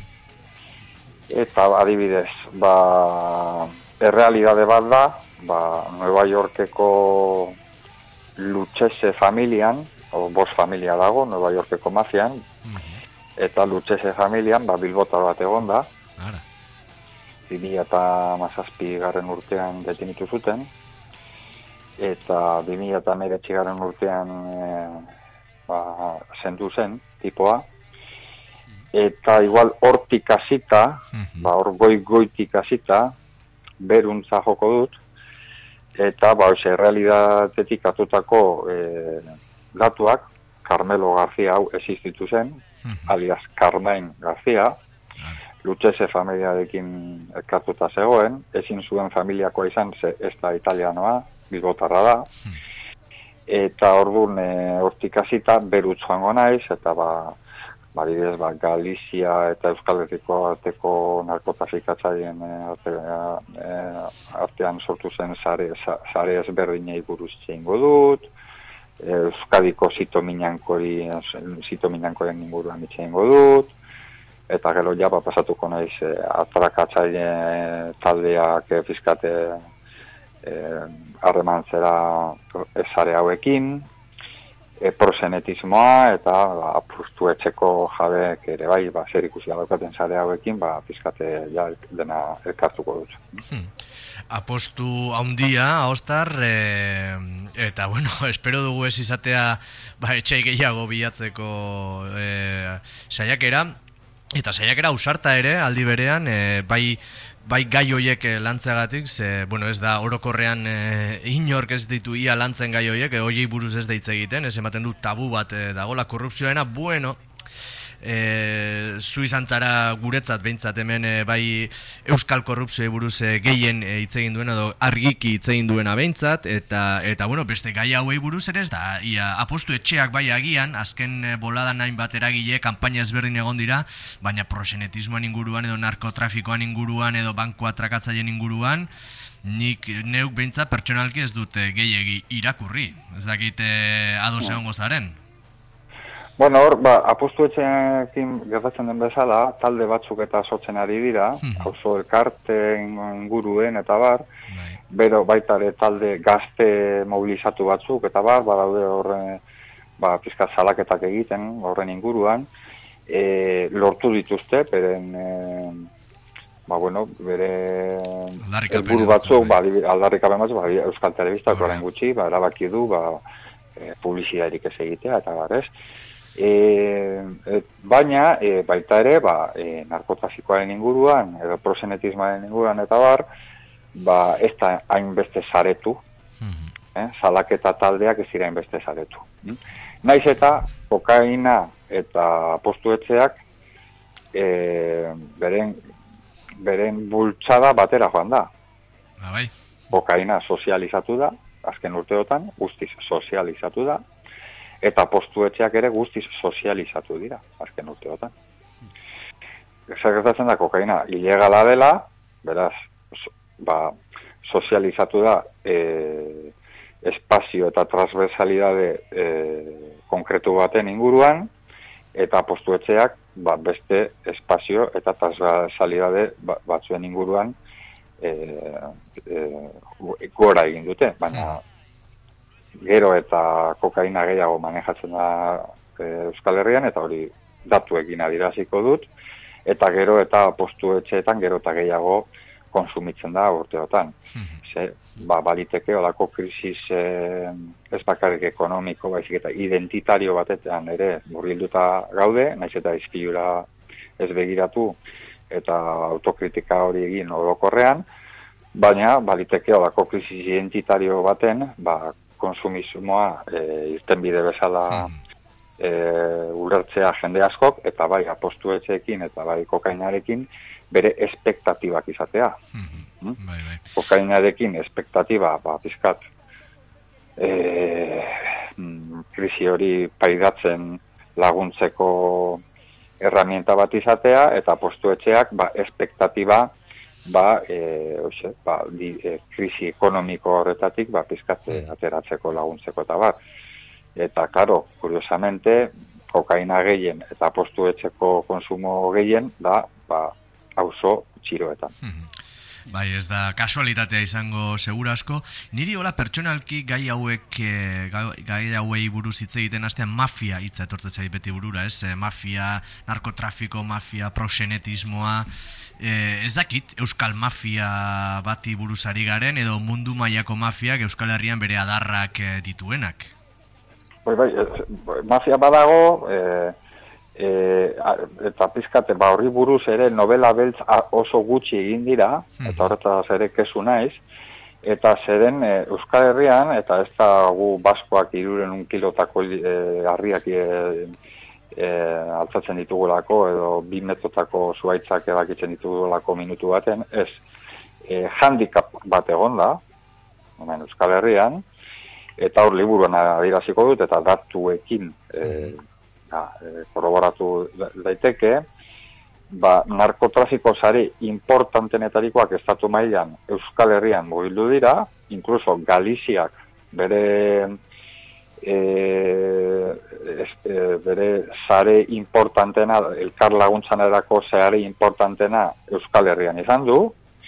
Eta adibidez, errealitate bat da, Nueva Yorkeko Lucchese familian, bost familia dago, Nueva Yorkeko mafian, eta Lucchese familian, bilbotar bat egon da, 2017 garren urtean detenitu zuten, eta 2019 garren urtean zendu zen, tipoa, eta igual hortik hasita, hor goitik hasita, beruntza joko dut, eta errealitatetik atutako datuak, Carmelo García hau existitu zen, alias Carmen García, Luchese familiarekin elkartuta zegoen, ezin zuen familiakoa izan, ez da italianoa, bilbotarra da, eta orduan hortik hasita berutz joango naiz, eta adibidez, Galizia eta Euskal Herriko arteko narkotrafikatzaileen artean sortu zen sare ezberdinei buruz txeingo dut, Euskadiko zitominankoren inguruan itxeingo dut, eta gero ja pasatuko naiz atrakatzaile taldeak fiskate harremantzera sare hauekin, prosenetismoa eta apustu etxeko jabeek ere bai, zer ikusia daukaten sare hauekin, fiskate ja dena elkartuko dut. Apostu handia, Ostar, eta bueno, espero dugu ez izatea etxai gehiago bilatzeko saiakera, eta saiakera ausarta ere, aldi berean, bai gai hoiek lantzeagatik, bueno, ez da orokorrean inork ez ditu ia lantzen gai hoiek, hoiei buruz ez da hitz egiten, ez ematen du tabu bat dagola korrupzioena, bueno, zu izan zara guretzat behintzat hemen bai euskal korrupzioei buruz gehien hitz egin duen edo argiki hitz egin duena behintzat, eta bueno, beste gai hauei buruz ere ez da, ia apostu etxeak bai agian, azken boladan hainbat eragile, kanpaina ezberdin egon dira, baina proxenetismoan inguruan edo narkotrafikoan inguruan edo banku atrakatzaileen inguruan, nik neuk behintzat pertsonalki ez dut gehiegi irakurri, ez dakit ados egongo zaren. Bueno, hor, apostu etxeekin gertatzen den bezala, talde batzuk eta sortzen ari dira, auzo elkarte inguruen eta bar, bero baita ere talde gazte mobilizatu batzuk eta bar, badaude horren, pizkat salaketak egiten horren inguruan, lortu dituzte, beren, bere helburu batzuk, aldarrikapen batzuk, Euskal Telebistak orain gutxi, erabaki du, publizidarik ez egitea, eta bar, ez? Baina baita ere narkotrafikoaren inguruan edo prosenetismoaren inguruan eta bar ez da hainbeste saretu, salaketa taldeak ez dira hainbeste saretu. Naiz eta kokaina eta postuetxeak beren bultzada batera joan da. Kokaina sozializatu da, azken urteotan guztiz sozializatu da, eta postuetxeak ere guztiz sozializatu dira, azken urteotan. Gertatzen da, kokaina ilegala dela, beraz, sozializatu da espazio eta transversalidade konkretu baten inguruan, eta postuetxeak beste espazio eta transversalidade batzuen inguruan gora egin dute, baina gero eta kokaina gehiago manejatzen da Euskal Herrian, eta hori datuekin adiraziko dut, eta gero eta postu etxeetan gero eta gehiago konsumitzen da urteotan. Baliteke olako krisis ez bakarrik ekonomiko, baizik eta identitario batetan ere murgilduta gaude, naiz eta izpilura ez begiratu eta autokritika hori egin orokorrean, baina baliteke olako krisis identitario baten, konsumismoa irtenbide bezala ulertzea jende askok, eta bai apostu etxeekin eta bai kokainarekin bere espektatibak izatea. Kokainarekin espektatiba pizkat krisi hori paidatzen laguntzeko herramienta bat izatea, eta apostu etxeak espektatiba krisi ekonomiko horretatik pizkat ateratzeko laguntzeko eta bar. Eta, karo, kuriosamente, kokaina gehien eta apostu etxeko konsumo gehien da auzo txiroetan. Bai, ez da kasualitatea izango segura asko. Niri hola pertsonalki gai hauei buruz hitz egiten hastean mafia hitza etortzen zait beti burura, ez? Mafia, narkotrafiko, mafia, proxenetismoa. Ez dakit euskal mafia bati buruz ari garen edo mundu mailako mafiak Euskal Herrian bere adarrak dituenak. Bai, mafia badago, eta pizkate horri buruz ere novela beltz oso gutxi egin dira, eta horretaz ere kesu naiz, eta zeren Euskal Herrian, eta ez da gu baskoak 300 kilotako harriak altzatzen ditugulako, edo 2 metrotako zuaitzak ebakitzen ditugulako minutu baten, ez, handicap bat egon da, hemen Euskal Herrian, eta hor liburuan adieraziko dut, eta datuekin korroboratu daiteke, narkotrafiko sare importantenetarikoak estatu mailan Euskal Herrian mugitu dira, incluso Galiziak bere sare importantena, elkar laguntzanerako sare importantena Euskal Herrian izan du,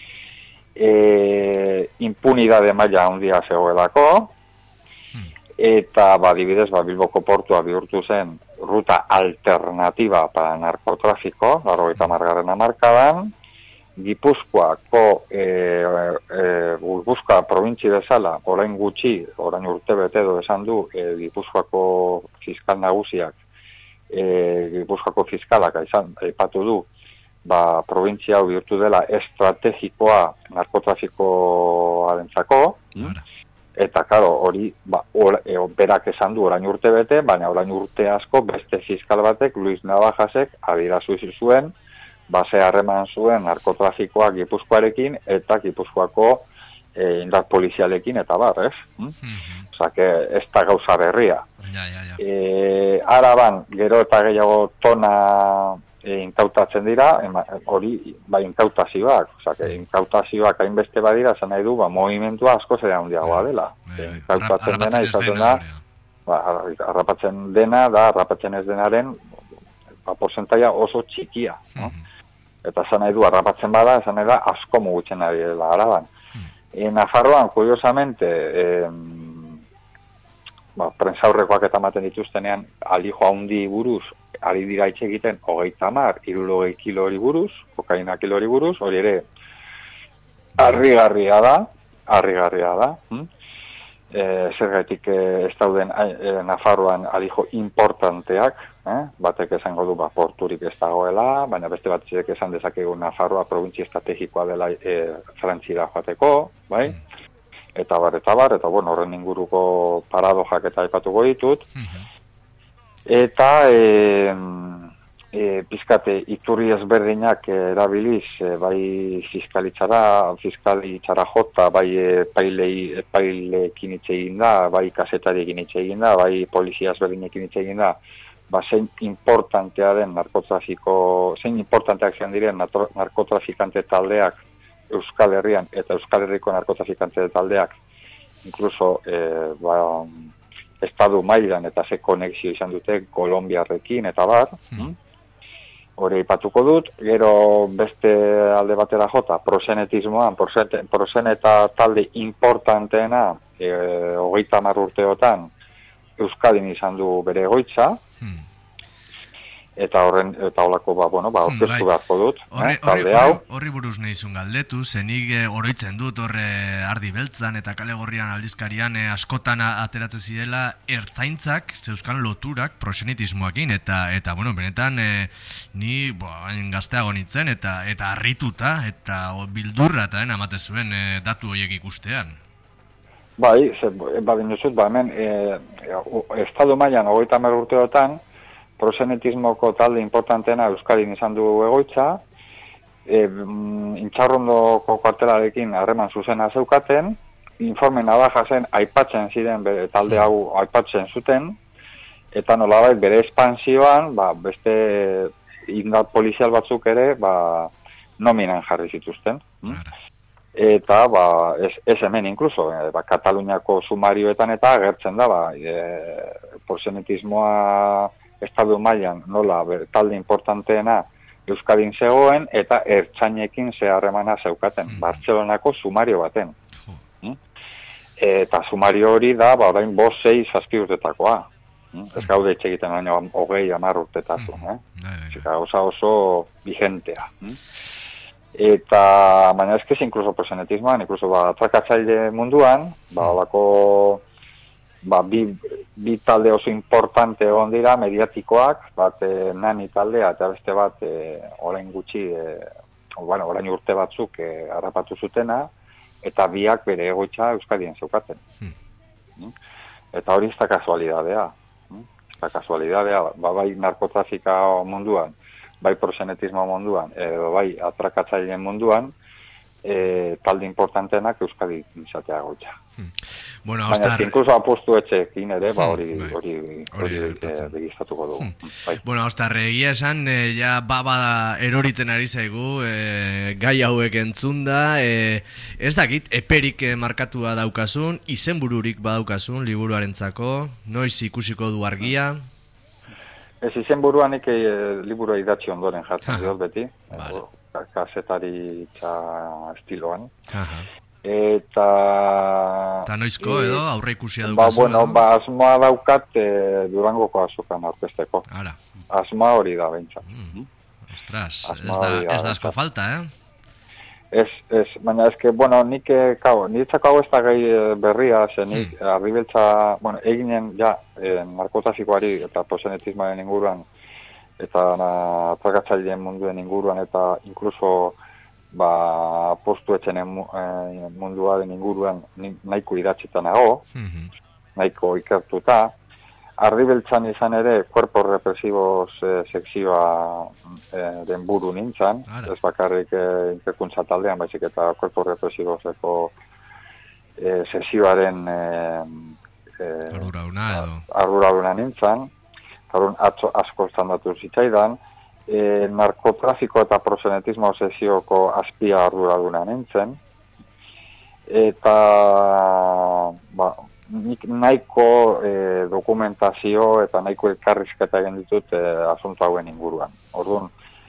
impunidade maila handia zegoelako, eta adibidez Bilboko portua bihurtu zen ruta alternativa para narkotrafiko, 80. hamarkadan, Gipuzkoako Gipuzkoa probintzi bezala, orain gutxi, orain urtebete edo esan du, Gipuzkoako fiskal nagusiak, Gipuzkoako fiskalak aipatu du, probintzia hau bihurtu dela estrategikoa narkotrafikoarentzako, eta, karo, hori, berak esan du orain urte bete, baina orain urte asko beste fiskal batek, Luis Navajasek, adirazu zuen, base harreman zuen narkotrafikoa Gipuzkoarekin, eta Gipuzkoako indar polizialekin, eta bar, ez? Osa, ez da gauza berria. Araban, gero eta gehiago tona inkautatzen dira, hori, inkautazioak, inkautazioak hainbeste badira, esan nahi du, movimentua asko zera handiagoa dela. Inkautatzen dena, izaten da, harrapatzen dena, harrapatzen ez denaren, porcentaia oso txikia. Eta esan nahi du, harrapatzen bada, esan nahi da, asko mugutzen ari dela Araban. Nafarroan, kuriosamente, prensaurrekoak eta maten dituztenean, alijo handi buruz, ari dira hitz egiten 30-60 kilori buruz, kokaina kilori buruz, hori ere harrigarria da. Zergatik ez dauden Nafarroan alijo importanteak, batek esango du porturik ez dagoela, baina beste batek esan dezakegu Nafarroa probintzi estrategikoa dela Frantzira joateko, bai? Eta bueno, horren inguruko paradojak eta aipatuko ditut. Eta pizkate iturri ezberdinak erabiliz, bai fiskalitzara jota, bai epaileekin hitz egin da, bai kasetariekin hitz egin da, bai polizia ezberdinekin hitz egin da, zein importantea den zein importanteak zian diren narkotrafikante taldeak Euskal Herrian eta Euskal Herriko narkotrafikante taldeak, incluso estadu mailan eta ze konexio izan dute Kolombiarrekin eta bar, hori aipatuko dut, gero beste alde batera jota, prosenetismoan, proseneta talde importanteena 30 urteotan Euskadin izan du bere egoitza, eta holako, orkestu beharko dut, talde hau. Horri buruz nahizun galdetu, zenik oroitzen dut horre Ardi Beltzan eta Kale Gorrian aldizkarian askotan ateratzen zirela ertzaintzak zeuzkan loturak prosenitismoakin, eta benetan ni gazteago nintzen, eta harrituta, eta bildurra eta amate zuen datu horiek ikustean. Bai, dinuzut, hemen, estadu mailan 30 urteotan, prosenetismoko talde importanteena Euskadin izan du egoitza, Intxarrondoko kuartelarekin harreman zuzena zeukaten, informe Navajasen aipatzen ziren, talde hau aipatzen zuten, eta nolabait bere espansioan, beste indar polizial batzuk ere, nominan jarri zituzten. Eta, ez hemen inkluso, Kataluniako sumarioetan eta agertzen da, prosenetismoa estadu mailan nola talde importanteena Euskadin zegoen eta ertzainekin harremana zeukaten, Bartzelonako sumario baten. Eta sumario hori da, orain 5-6 urtetakoa. Ez gaude etxe egiten baina 20-10 urtetatu. Gauza oso vigentea. Eta, baina ez que incluso prosenetismoan, incluso atrakatzaile munduan, olako bi talde oso importante egon dira, mediatikoak, bat Nani taldea eta beste bat orain gutxi, orain urte batzuk harrapatu zutena, eta biak bere egoitza Euskadien zeukaten. Eta hori ez da kasualidadea. Ez da kasualidadea, bai narkotrafika munduan, bai proxenetismo munduan, edo bai atrakatzaileen munduan, talde importantenak Euskadi izatea egoitza. Bueno, baina incluso apostu etxeekin ere, hori begiztatuko dugu. Bueno, egia esan, ja baba eroritzen ari zaigu, gai hauek entzunda, ez dakit, eperik markatua daukazun, izenbururik badaukasun, liburuarentzako, noiz ikusiko du argia? Ez izenburuan nik liburua idatzi ondoren jatzen diot beti, kasetari estiloan. Eta noizko edo aurre ikusia dukazu? Asmoa daukat Durangoko azokan aurkezteko. Asmoa hori da behintzat. Ostras, ez da asko falta, baina eske, niretzako hau ez da gai berria, nik Arribeltza, eginen narkotrafikoari eta proxenetismoaren inguruan, eta atrakatzaileen munduen inguruan, eta inkluso postu etxenen munduaren inguruan nahiko idatzita nago, nahiko ikertuta. Arribeltzan izan ere, kuerpo represibos sekzioa den buru nintzen, ez bakarrik ikerkuntza taldean, baizik eta kuerpo represiboseko sekzioaren arduraduna nintzen, asko estandatu zitzaidan, narkotrafiko eta proxenetismo sesioko azpia arduraduna nintzen, eta nik nahiko dokumentazio eta nahiko elkarrizketa egin ditut asunto hauen inguruan. Orduan,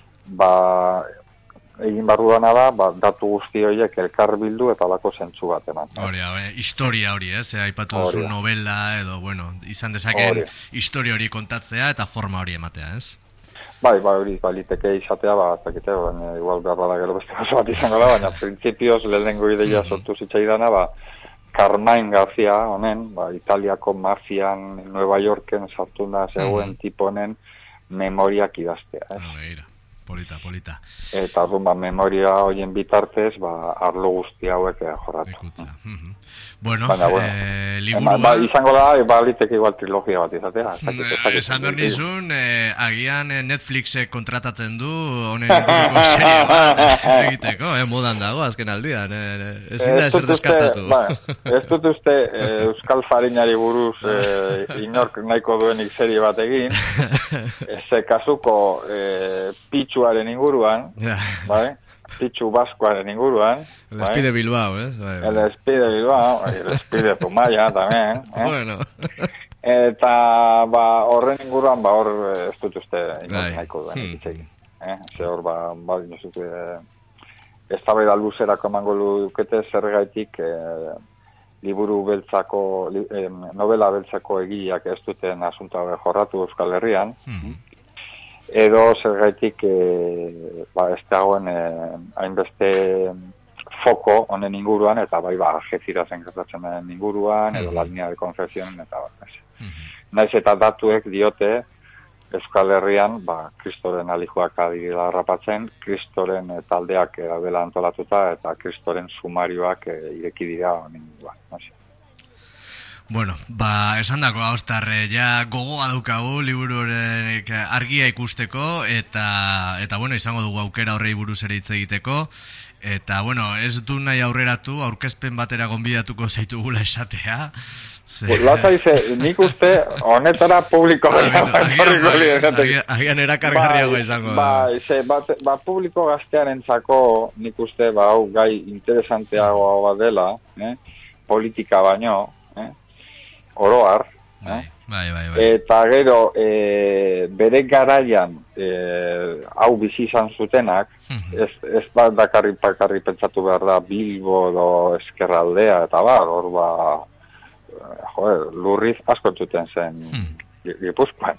egin barruana da, datu guzti horiek elkar bildu eta lako zentzu bat eman. Historia hori, aipatu duzu novela edo, izan dezaken historia hori kontatzea eta forma hori ematea, ez? Bai, hori baliteke izatea, igual behar bada gero beste oso bat izango da, baina printzipioz lehenengo ideia sortu zitzaidana, Carmine García honen, Italiako mafian Nueva Yorken sartu da zegoen tipo honen memoriak idaztea, ez? Polita. Eta memoria horien bitartez, arlo guzti hauek jorratu. Bueno, liburua... Izango da, baliteke igual trilogia bat izatea. Esan behar nizun, agian Netflixek kontratatzen du, honen inguruko serie bat egiteko, modan dago, azken aldian. Ezin da ezer deskartatu. Ez dut uste Euskal Farinari buruz inork nahiko duenik serie bat egin, ze kasuko pitxuaren inguruan, Pitxu Baskoaren inguruan. El Espide Bilbao, ¿eh? El Espide Bilbao, el Espide Zumaya, también. Bueno. Eta, horren inguruan, hor ez dut uste nahiko duen egitzekin. Ze hor, ez tabaida luzerako emango dukete zergaitik liburu beltzako, novela beltzako egileak ez duten asunta jorratu Euskal Herrian, edo zergaitik ez dagoen hainbeste foko honen inguruan, eta Algeciras gertatzen den inguruan, edo la línea de Concepción, eta naiz eta datuek diote Euskal Herrian, Kristoren alijoak adirela harrapatzen, Kristoren taldeak daudela antolatuta, eta Kristoren sumarioak ireki dira honen inguruan. Bueno, esan dako ja gogoa daukagu liburuaren argia ikusteko eta izango dugu aukera horrei buruz ere hitz egiteko eta ez du nahi aurreratu aurkezpen batera gonbidatuko zaitugula esatea. Lata dice, nik uste honetara publiko agian erakargarriago izango da. Publiko gaztearentzako nik uste hau gai interesanteagoa bat dela, politika baino, oroar, eta gero bere garaian hau bizi izan zutenak, ez dakarri pentsatu behar da Bilbo edo Ezkerraldea, eta hor lurriz asko entzuten zen Gipuzkoan.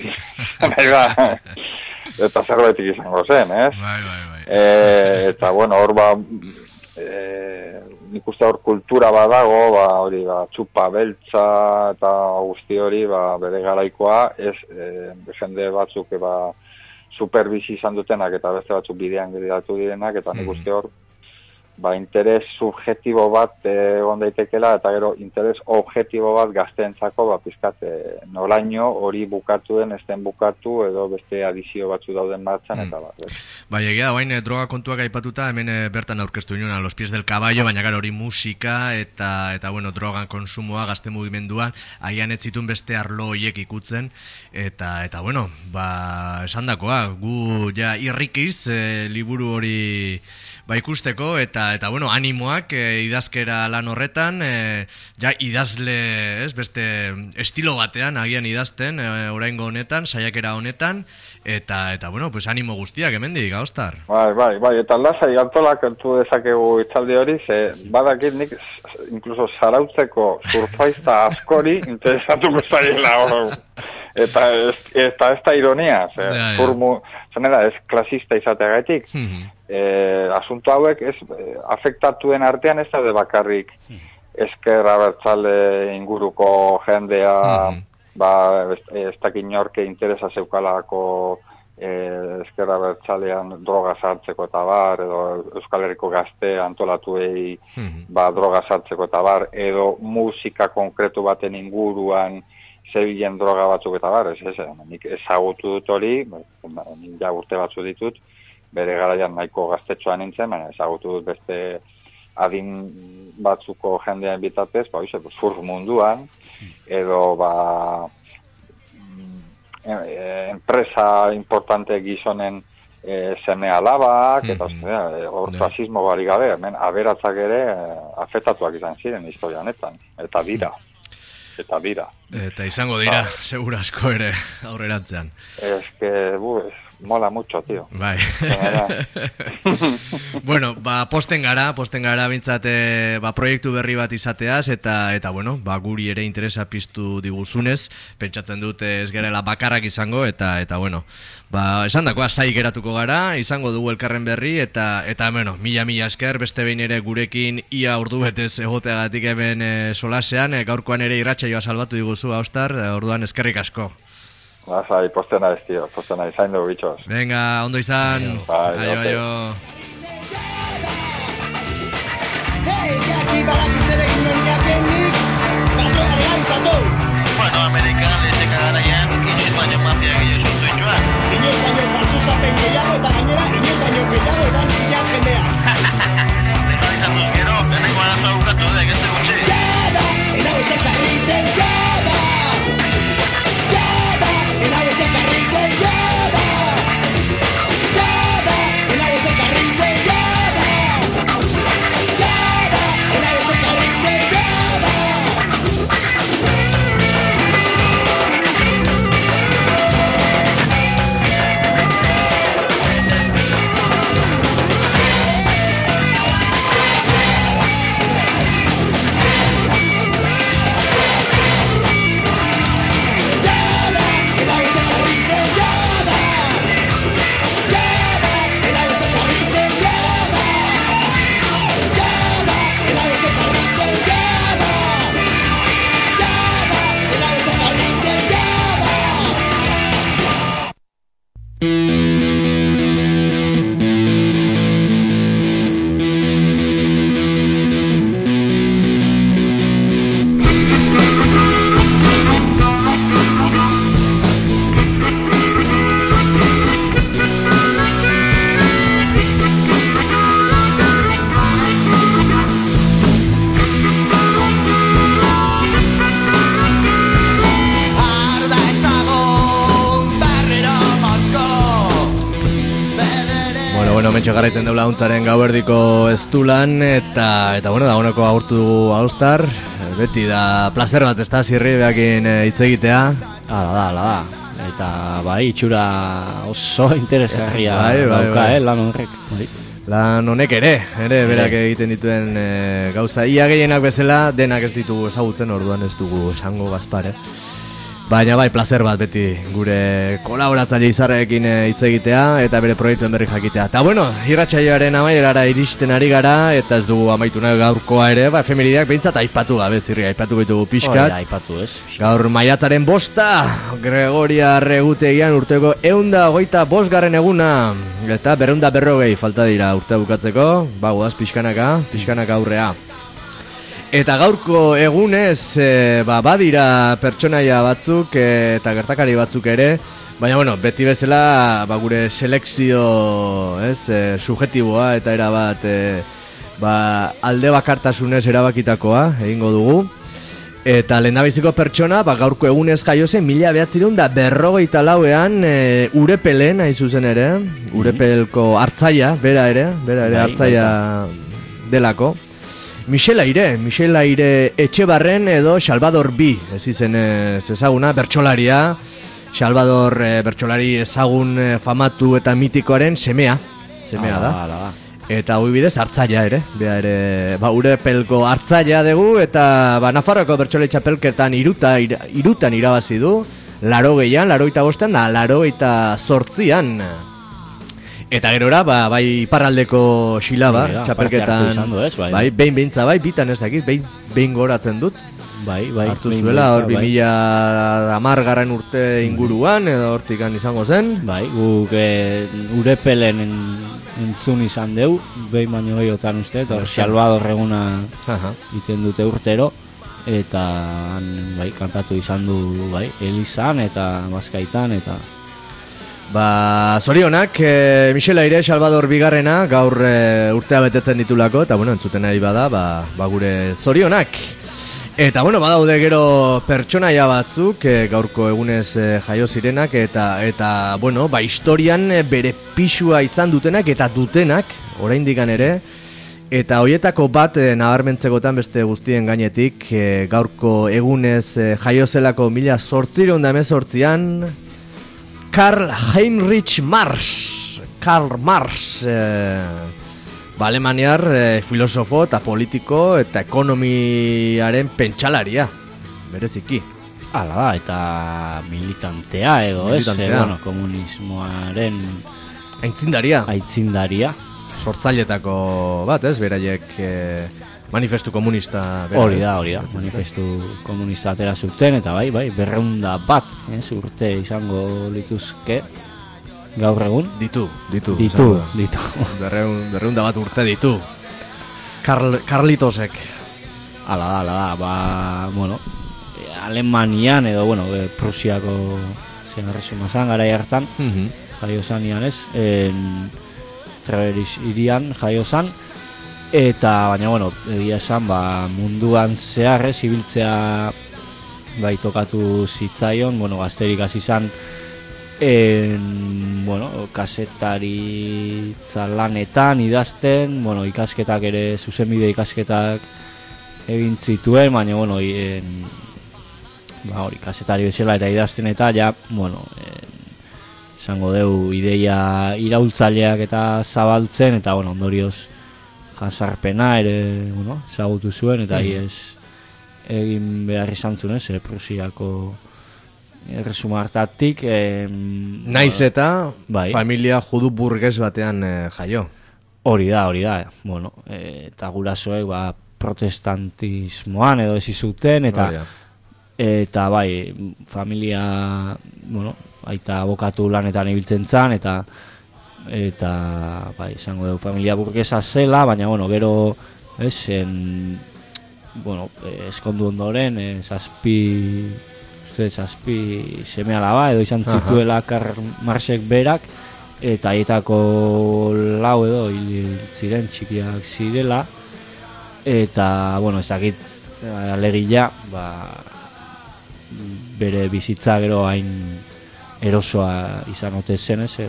Eta zerbaitik izango zen, ez? Bai. Eta hor nik uste hor kultura badago, hori, txupa beltza eta guzti hori, bere garaikoa, ez, jende batzuk, superbizi izan dutenak eta beste batzuk bidean geratu direnak, eta nik uste hor, interes subjetibo bat egon daitekela, eta gero interes objetibo bat gazteentzako, pizkat nolaino hori bukatu den, ez den bukatu, edo beste adizio batzu dauden martxan, eta bat. Bai, egia da, bain droga kontuak aipatuta, hemen bertan aurkeztu ginen, a los pies del caballo, baina gara hori musika, eta bueno, drogan konsumoa, gazte mugimenduan, agian ez zituen beste arlo horiek ikutzen, eta bueno, esandakoa, gu ja irrikiz, liburu hori ikusteko, eta bueno, animoak idazkera lan horretan, ja idazle, ez, beste estilo batean, agian idazten, oraingo honetan, saiakera honetan, eta bueno, pues animo guztiak, hemendik, Gaostar. Bai, eta lasai antolak entu dezakegu itzaldi hori, badakit nik, incluso zarautzeko surfaista askori, interesatuko zaiela hor. Eta ez da ironia, zanera, ez klasista izateagaitik. Asunto hauek ez afektatuen artean ez da bakarrik ezker abertzale inguruko jendea, ez dakin inorke interesa zeukalako ezker abertzalean droga sartzeko eta bar, edo Euskal Herriko gazte antolatuei droga sartzeko eta bar, edo musika konkretu baten inguruan zebilen droga batzuk eta bar, nik ezagutu dut hori, nik ja urte batzu ditut, bere garaian nahiko gaztetxoa nintzen, baina ezagutu dut beste adin batzuko jendean bitatez, surf munduan, edo enpresa importante gizonen seme alabak, eta hor rasismo bari gabe, hemen aberatzak ere afektatuak izan ziren historia honetan, eta dira. Eta izango dira, segura asko ere aurrerantzean. Mola mucho, tío. Bai. Bueno, posten gara bintzat proiektu berri bat izateaz, eta bueno, guri ere interesa piztu diguzunez, pentsatzen dut ez gerela bakarrak izango, eta bueno, esan dakoa zai geratuko gara, izango dugu elkarren berri, eta bueno, mila esker, beste behin ere gurekin ia ordu betez egoteagatik hemen solasean, gaurkoan ere irratsaioa salbatu diguzu, Gaostar, orduan eskerrik asko. Postena ez, tío, postena izain dugu bitxos. Venga, ondo izan. Aio. Bueno, Amerikan lezeka garaian, inoiz baino mafia gehiago zuzuen joan. Inoiz baino faltzuztapen gehiago eta gainera inoiz baino gehiago erantzinean jendea. Legalizatuz gero, beneko arazoa bukatu da, egeste gutxi. Jada, enau ezek harritzen, jada! Jada, enau ezek harritzen, jada! Jada, enau ezek harritzen, jada! Jada, enau ezek harritzen, jada! Hementxe garraiten deula untzaren gauerdiko estulan, eta bueno, dagoeneko agurtu dugu Gaostar, beti da placer bat, ez da, zirri behakin hitz egitea. Hala da. Eta itxura oso interesgarria dauka, lan horrek. Lan honek ere berak egiten dituen gauza. Ia gehienak bezala, denak ez ditugu ezagutzen, orduan ez dugu esango Gaspar, Baina bai, placer bat beti gure kolaboratzaile izarrekin hitz egitea eta bere proiektuen berri jakitea. Eta bueno, irratsaioaren amaierara iristen ari gara eta ez dugu amaitu nahi gaurkoa ere, efemerideak behintzat aipatu gabe, zirri, aipatuko ditugu pixkat. Aipatu, ez? Gaur maiatzaren 5, Gregoriar egutegian urteko 125. eguna eta 240 falta dira urtea bukatzeko, bagoaz pixkanaka aurrea. Eta gaurko egunez, badira pertsonaia batzuk eta gertakari batzuk ere, baina bueno, beti bezala gure selekzio subjetiboa eta erabat alde bakartasunez erabakitakoa egingo dugu. Eta lehendabiziko pertsona, gaurko egunez jaio zen 1954ean Urepelen, hain zuzen ere, Urepelko Hartzaia, bera ere Hartzaia delako. Michel Aire Etxebarren edo Salvador B, ez izen ezaguna, bertsolaria, Salvador bertsolari ezagun famatu eta mitikoaren semea da. Eta hoi bidez Hartzaia ere, Urepelko Hartzaia dugu eta Nafarroako bertsolari txapelketan irutan irabazi du, 80an, 85an da 88an. Eta gerora, bai iparraldeko xilaba, txapelketan, behin behintza, bitan ez dakit, behin goratzen dut. Hartu zuela, hor 2010 urte inguruan, edo hortikan izango zen. Guk Urepelen entzun izan deu, behin baino gehiotan uste, eta Salvador eguna iten dute urtero. Eta kantatu izan du, Elizan eta Bazkaitan, eta... zorionak, Michel Aire, Salvador Bigarrena, gaur urtea betetzen ditulako, eta entzuten ari bada, gure zorionak. Eta badaude gero pertsonaia batzuk, gaurko egunez jaio zirenak, eta historian bere pisua izan dutenak eta dutenak, oraindikan ere, eta hoietako bat nabarmentzekotan beste guztien gainetik, gaurko egunez jaio zelako 1818an, Karl Heinrich Marx, alemaniar filosofo eta politiko eta ekonomiaren pentsalaria, bereziki. Hala da, eta militantea edo komunismoaren aitzindaria. Sortzailetako bat, beraiek manifestu komunista. Hori da, manifestu komunista atera zuten, eta 201 urte izango lituzke gaur egun. Ditu. 201 urte ditu. Carlitosek. Hala da, Alemanian edo, Prusiako zenarresumazan garai hartan, jaio zanian ez, Treveris irian jaio zan, eta baina egia esan munduan zehar ibiltzea tokatu zitzaion, gazterik hasi zan kasetaritza lanetan idazten, ikasketak ere, zuzenbide ikasketak egin zituen, baina kasetari bezala eta idazten eta izango deu ideia iraultzaileak eta zabaltzen, eta ondorioz jasarpena ere ezagutu zuen, eta egin behar izan zuen, Prusiako erresuma hartatik. Naiz eta familia judu burges batean jaio. Hori da. Eta gurasoek protestantismoan edo ezizuten, eta familia, aita abokatu lanetan ibiltzen zan, eta izango dugu familia burgesa zela, baina gero eskondu ondoren zazpi seme alaba edo izan zituela Karl Marxek berak, eta haietako 4 edo hil ziren txikiak zirela, eta ez dakit alegia bere bizitza gero hain erosoa izan ote zen ez,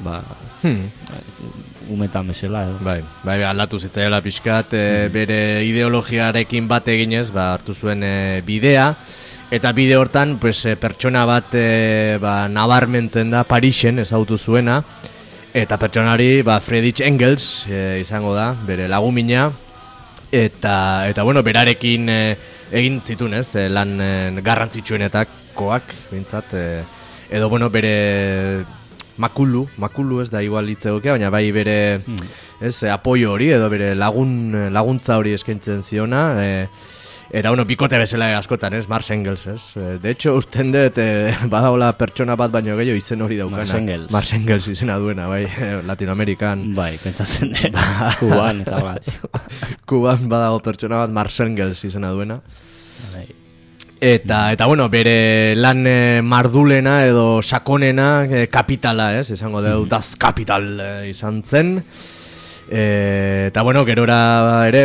umetan bezala edo. Aldatu zitzaiola pixkat, bere ideologiarekin bat eginez, hartu zuen bidea, eta bide hortan pertsona bat nabarmentzen da Parisen ezagutu zuena, eta pertsonari Friedrich Engels izango da, bere lagumina, eta berarekin egin zituen, ez, lan garrantzitsuenetakoak, bintzat, edo, bueno, bere makulu ez da igual hitz egokia, baina bai bere, ez, apoio hori, edo bere laguntza hori eskaintzen ziona, eta, bueno, bikote bezala askotan, ez, Mars Engels, ez. De hecho, usten dut, badagola pertsona bat baino gehiago izen hori daukana. Mars Engels izena duena, bai, Latinoamerikan. Bai, pentsatzen dut, Kuban eta bat. Kuban badago pertsona bat Mars Engels izena duena. Eta bueno, bere lan mardulena edo sakonena kapitala, ez, esango dugu, Das Kapital izan zen. Eta bueno, gerora ere,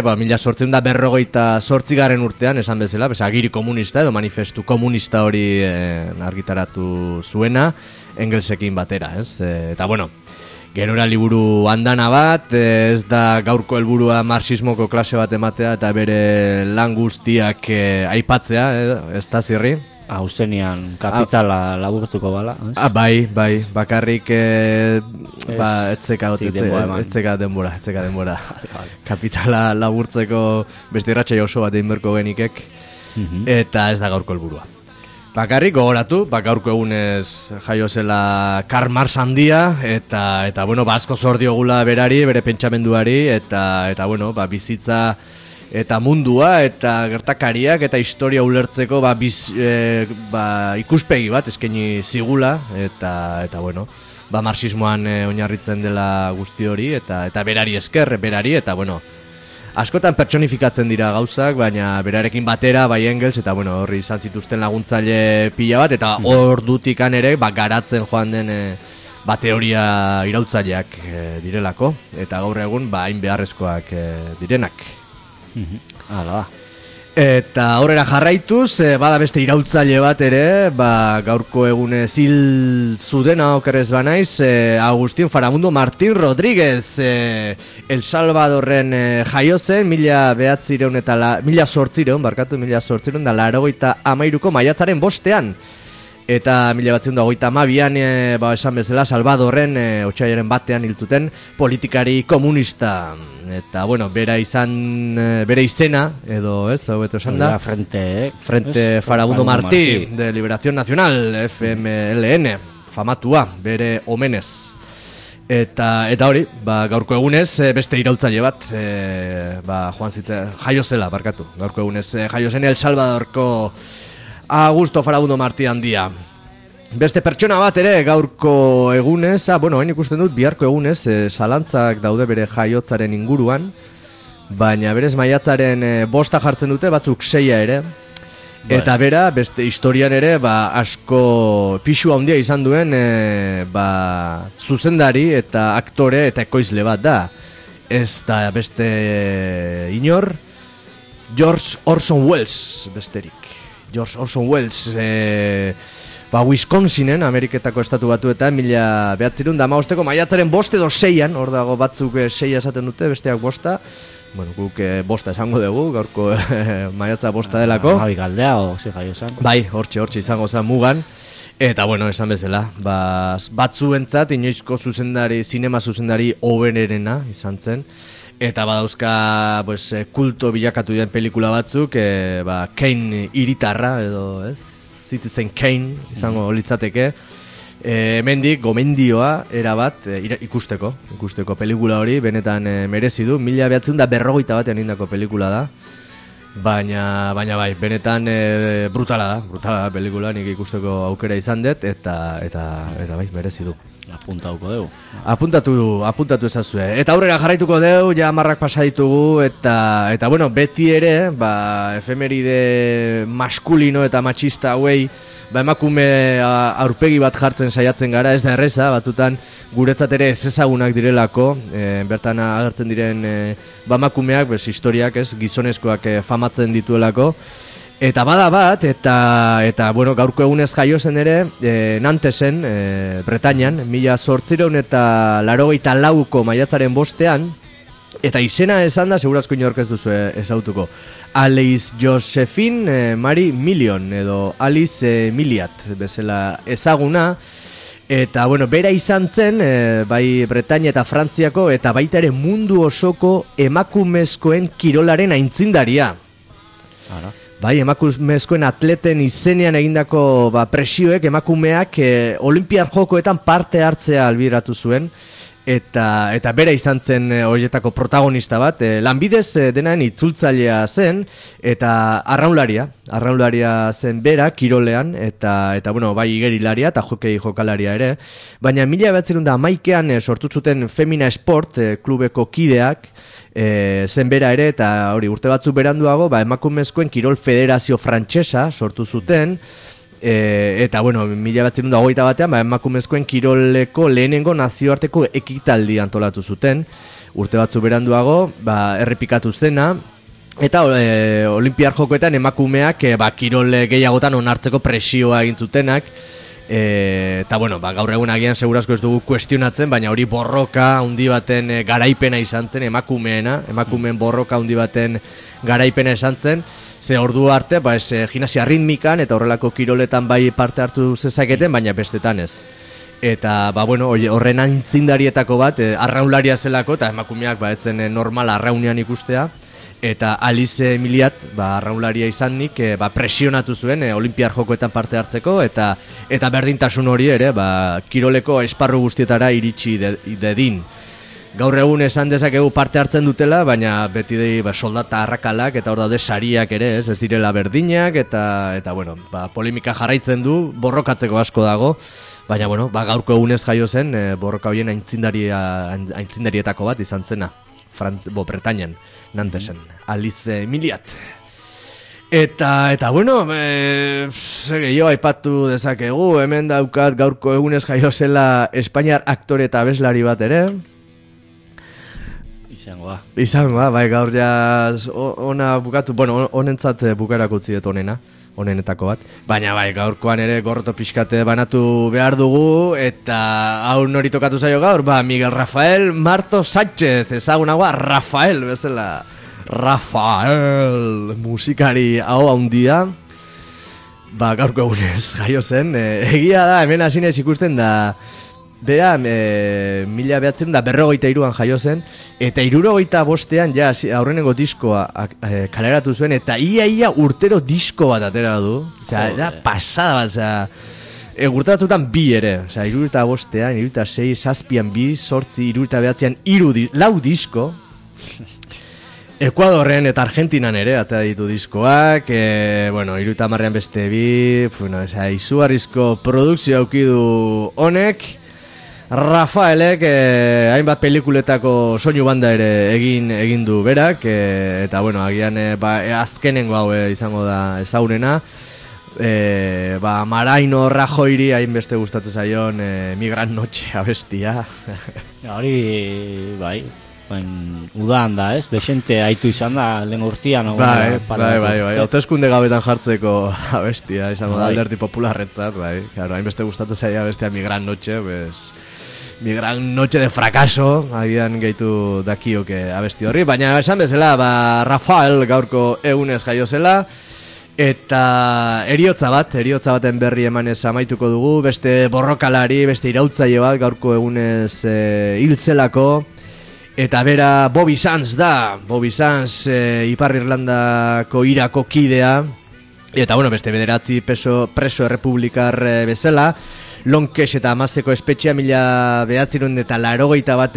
1848 urtean, esan bezala, agiri komunista edo manifestu komunista hori argitaratu zuena, Engelsekin batera, ez? Eta bueno, gerora liburu andana bat, ez da gaurko helburua marxismoko klase bat ematea eta bere lan guztiak aipatzea, ez da zirri? Austenian kapitala laburtuko bala. Bai, bakarrik etzeka denbora. Kapitala laburtzeko beste irratsaio oso bat egin berko genikek, eta ez da gaurko helburua. Bakarrik gogoratu, gaurko egunez jaio zela Karl Marx handia, eta bueno, asko zor diogula berari, bere pentsamenduari, eta bueno, bizitza eta mundua eta gertakariak eta historia ulertzeko ikuspegi bat eskaini zigula, eta bueno, marxismoan oinarritzen dela guzti hori, eta berari esker, eta bueno, askotan pertsonifikatzen dira gauzak, baina berarekin batera, bai Engels, eta bueno, horri izan zituzten laguntzaile pila bat, eta hor dutikan ere, garatzen joan den teoria irautzaileak direlako, eta gaur egun, hain beharrezkoak direnak. Hala. Eta aurrera jarraituz, bada beste irautzaile bat ere, gaurko egunez hil zudena okerrez banaiz, Agustín Faramundo Martín Rodríguez, El Salvadorren jaio zen, 1883ko maiatzaren 5ean. Eta 1922an, esan bezala, Salvadorren otsailaren 1ean hil zuten politikari komunista. Eta, bueno, bere izena, edo, ez, hobeto esan da, Frente Farabundo Martí, de Liberación Nacional, FMLN, famatua, bere omenez. Eta hori, gaurko egunez, beste iraultzaile bat, joan zitzen, jaio zela, barkatu. Gaurko egunez, jaio zen El Salvadorko Augusto Farabundo Martí handia. Beste pertsona bat ere gaurko egunez, hain ikusten dut biharko egunez, zalantzak daude bere jaiotzaren inguruan, baina berez maiatzaren 5 jartzen dute, batzuk 6 ere, eta bera, beste historian ere, asko pixu handia izan duen, zuzendari eta aktore eta ekoizle bat da. Ez da beste inor, George Orson Welles besterik. George Orson Welles, Wisconsinen, Ameriketako estatu batuetan, 1915ko maiatzaren 5 edo 6an, hor dago batzuk 6 esaten dute, besteak 5. Bueno, guk 5 esango dugu, gaurko maiatza 5 delako. Galdea, ze jaio zen? Bai, hortxe izango zen mugan. Eta, bueno, esan bezala, batzuentzat, inoizko zinema zuzendari hoberena izan zen. Eta badauzka kulto bilakatu diren pelikula batzuk, Kane hiritarra edo, ez? Citizen Kane izango litzateke. Hemendik gomendioa erabat ikusteko pelikula hori benetan merezi du. 1951 egindako pelikula da. Baina bai, benetan brutala da pelikula, nik ikusteko aukera izan dut eta bai, merezi du. Apuntatuko dugu. Apuntatu ezazue. Eta aurrera jarraituko dugu, ja 10 pasa ditugu, eta bueno, beti ere, efemeride maskulino eta matxista hauei, emakume aurpegi bat jartzen saiatzen gara, ez da erreza, batzutan guretzat ere ez ezagunak direlako, bertan agertzen diren emakumeak, historiak, ez, gizonezkoak famatzen dituelako. Eta bada bat, eta bueno, gaurko egunez jaio zen ere, Nantesen, Bretañan, 1884ko maiatzaren 5ean, eta izena esan da, segurazko inork ez duzu ezautuko, Alice Josephine Marie Million, edo Alice Milliat, bezala ezaguna, eta bueno, bera izan zen, bai Bretaña eta Frantziako, eta baita ere mundu osoko emakumezkoen kirolaren aintzindaria. Bai, emakumezkoen atleten izenean egindako presioek emakumeak Olinpiar Jokoetan parte hartzea albideratu zuen. Eta bera izan zen horietako protagonista bat, lanbidez denaen itzultzailea zen, eta arraunlaria zen bera, kirolean, eta bueno, bai igerilaria eta hokei jokalaria ere, baina 1911an sortu zuten Femina Sport klubeko kideak, zen bera ere, eta hori urte batzuk beranduago, emakumezkoen kirol federazio frantsesa sortu zuten, eta bueno, 1921 batean emakumezkoen kiroleko lehenengo nazioarteko ekitaldi antolatu zuten, urte batzu beranduago errepikatu zena, eta Olinpiar Jokoetan emakumeak kirol gehiagotan onartzeko presioa egin zutenak, eta bueno, gaur egun agian segurazko ez dugu kuestionatzen, baina hori borroka handi baten garaipena izan zen, emakumeen borroka handi baten garaipena izan zen. Ze ordu arte, gimnasia ritmikan eta horrelako kiroletan bai parte hartu zezaketen, baina bestetan ez. Eta, bueno, horren aintzindarietako bat, arraunlaria zelako, eta emakumeak etzen normal arraunean ikustea. Eta Alice Emiliat, arraunlaria izanik, presionatu zuen Olinpiar Jokoetan parte hartzeko, eta berdintasun hori ere, kiroleko esparru guztietara iritsi dedin. Gaur egun esan dezakegu parte hartzen dutela, baina beti soldata arrakalak eta hor daude sariak ere, ez direla berdinak, eta bueno, polemika jarraitzen du, borrokatzeko asko dago, baina bueno, gaurko egunez jaio zen, borroka horien aintzindarietako bat izan zena, Bretañan, Nantesen, Alice Emiliat. Eta bueno, gehiago aipatu dezakegu, hemen daukat gaurko egunez jaio zela Espainiar aktore eta abeslari bat ere. Izangoa, bai, gaur jaz ona bukatu, bueno, honentzat bukarako utzi dut honenetako bat. Baina bai, gaurkoan ere gorroto pixkate banatu behar dugu, eta hau nori tokatu zaio gaur, Miguel Rafael Marto Sánchez, ezagunagoa Rafael, bezala. Rafael, musikari hau handia, gaurko egunez jaio zen. Egia da, hemen hasinez ikusten da, bera, 1953an jaio zen, eta 65ean ja aurrenengo diskoa kaleratu zuen, eta ia urtero disko bat atera du. Osea, da pasada bat, urte batzutan bi ere, 65ean, 66, 7an bi, 8, 69an, 4 disko. Ekuadorren eta Argentinan ere atera ditu diskoak, bueno, 70ean beste bi, izugarrizko produkzio aukidu honek. Rafaelek hainbat pelikuletako soinu banda ere egin du berak, eta bueno, agian azkenengo hau izango da ezagunena, Maraino Rajoiri hainbeste gustatzen zaion Mi Gran Noche abestia. Hori, bai, udan da, ez? Dexente haitu izan da, lehen urtian. Bai, hauteskunde gabetan jartzeko abestia, izango da alderdi popularretzat, bai. Hainbeste gustatzen zaia abestia Mi Gran Noche, Mi Gran Noche de Fracaso, agian gehitu dakioke abesti horri, baina esan bezala, Rafael gaurko egunez jaio zela, eta eriotza baten berri emanez amaituko dugu, beste borrokalari, beste irautzaile bat gaurko egunez hil zelako, eta bera Bobby Sands da, Bobby Sands Ipar Irlandako irako kidea, eta bueno, beste bederatzi preso errepublikar bezala, Lonkes eta Amazeko espetxea 1981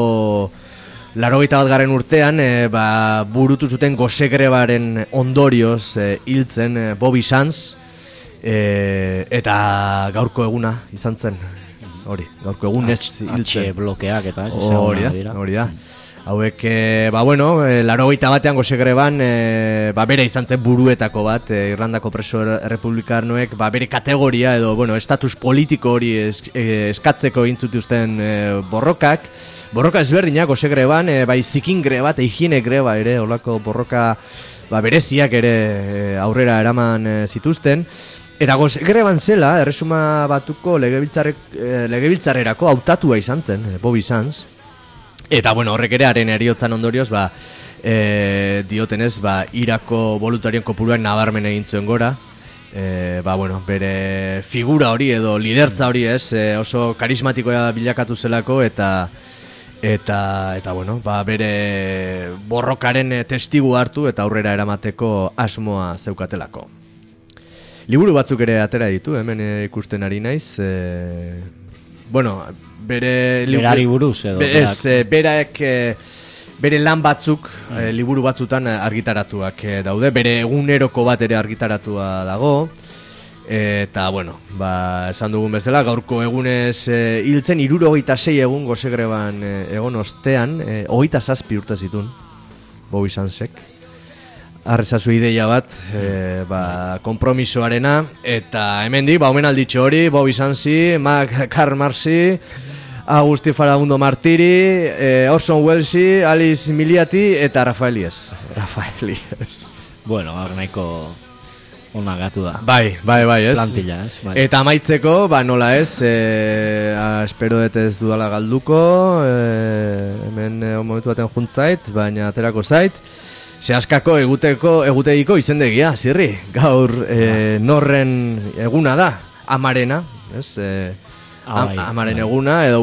garren urtean burutu zuten gozegrebaren ondorioz hiltzen Bobby Sands, eta gaurko eguna izan zen, hori, gaurko egunez hiltzen. Blokeak eta hori da. Hauek, 81ean gozegreban, bere izan zen buruetako bat, Irlandako preso errepublikarnoek, bere kategoria edo, estatus politiko hori eskatzeko intzutuzten borrokak. Borroka ezberdinak gozegreban, bai zikin greba eta higiene greba ere, holako borroka bereziak ere aurrera eraman zituzten. Eta gozegreban zela, Erresuma Batuko legebiltzarrerako hautatua izan zen, Bobby Sands. Eta horrek ere haren heriotzan ondorioz, diotenez, Irako voluntarioen kopuruan nabarmen egin zuen gora. Bere figura hori edo lidertza hori oso karismatikoa bilakatu zelako, eta Eta bueno, bere borrokaren testigu hartu eta aurrera eramateko asmoa zeukatelako. Liburu batzuk ere atera ditu, hemen ikusten ari naiz. Bueno, berari buruz edo. Bere lan batzuk, liburu batzutan argitaratuak daude, bere eguneroko bat ere argitaratua dago. Eta, bueno, esan dugun bezala, gaurko egunez hiltzen 76 egun gozegreban egon ostean, 27 urte zitun, Bobby Sandsek. Arrezazu ideia bat, kompromisoarena, eta hemendik, omenalditxo hori, Bobby Sandsi, Karl Marxi, Agustín Farabundo Martiri, Orson Wellesi, Alice Miliati eta Rafael Ies. Bueno, hor nahiko ona gatu da. Bai, ez? Plantilla, ez? Bai. Eta amaitzeko, nola ez, espero dut ez dudala galduko, hemen momentu baten juntzait, baina aterako zait. Sehaskako egutegiko izendegia, zirri, gaur norren eguna da, amarena, ez? Amaren eguna, edo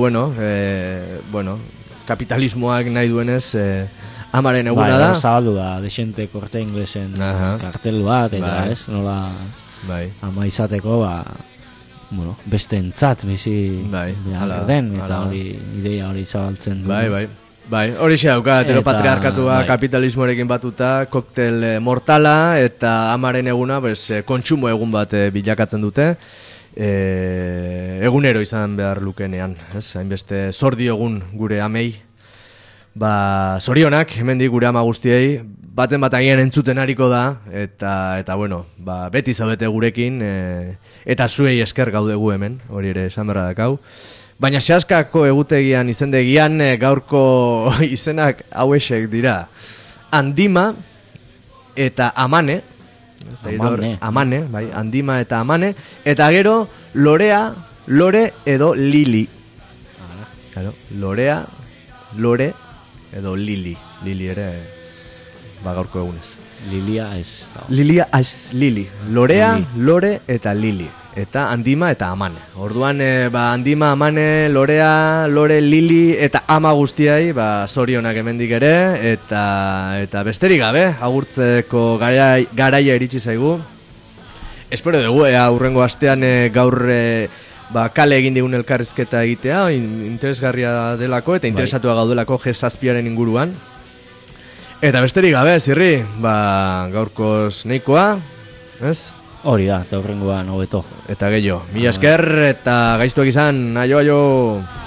kapitalismoak nahi duenez, amaren eguna da. Zabaldu da, desente korte inglesen kartel bat, eta ez, nola ama izateko, beste entzat, bizi behar den, eta hori ideia hori zabaltzen du. Bai, hori xe dauka, heteropatriarkatua kapitalismoarekin batuta, koktel mortala, eta amaren eguna, kontsumo egun bat bilakatzen dute. Egunero izan behar lukenean, ez? Hainbeste zordi egun gure amei. Zorionak, hemendik gure ama guztiei, baten bat agian entzuten hariko da, eta beti zaudete gurekin, eta zuei esker gaudegu hemen, hori ere esan berra dakau. Baina sehaskako egutegian izendegian gaurko izenak hauesek dira Andima eta Amane. Amane, bai, Andima eta Amane. Eta gero Lorea, Lore edo Lili. Claro, Lorea, Lore edo Lili. Lili ere gaurko egunez. Lilia ez. Lilia ez Lili. Lorea, Lore eta Lili. Eta Andima eta Amane. Orduan, Andima, Amane, Lorea, Lore, Lili eta ama guztiai, zorionak hemendik ere, eta besterik gabe, agurtzeko garaia iritsi zaigu. Espero dugu, aurrengo astean gaur kale egin digun elkarrizketa egitea, interesgarria delako eta interesatua gaudelako G7aren inguruan. Eta besterik gabe, zirri, gaurkoz nahikoa, ez? Hori da, eta horrengoan hobeto. Eta gehiago, mila esker eta gaiztuak izan, aio.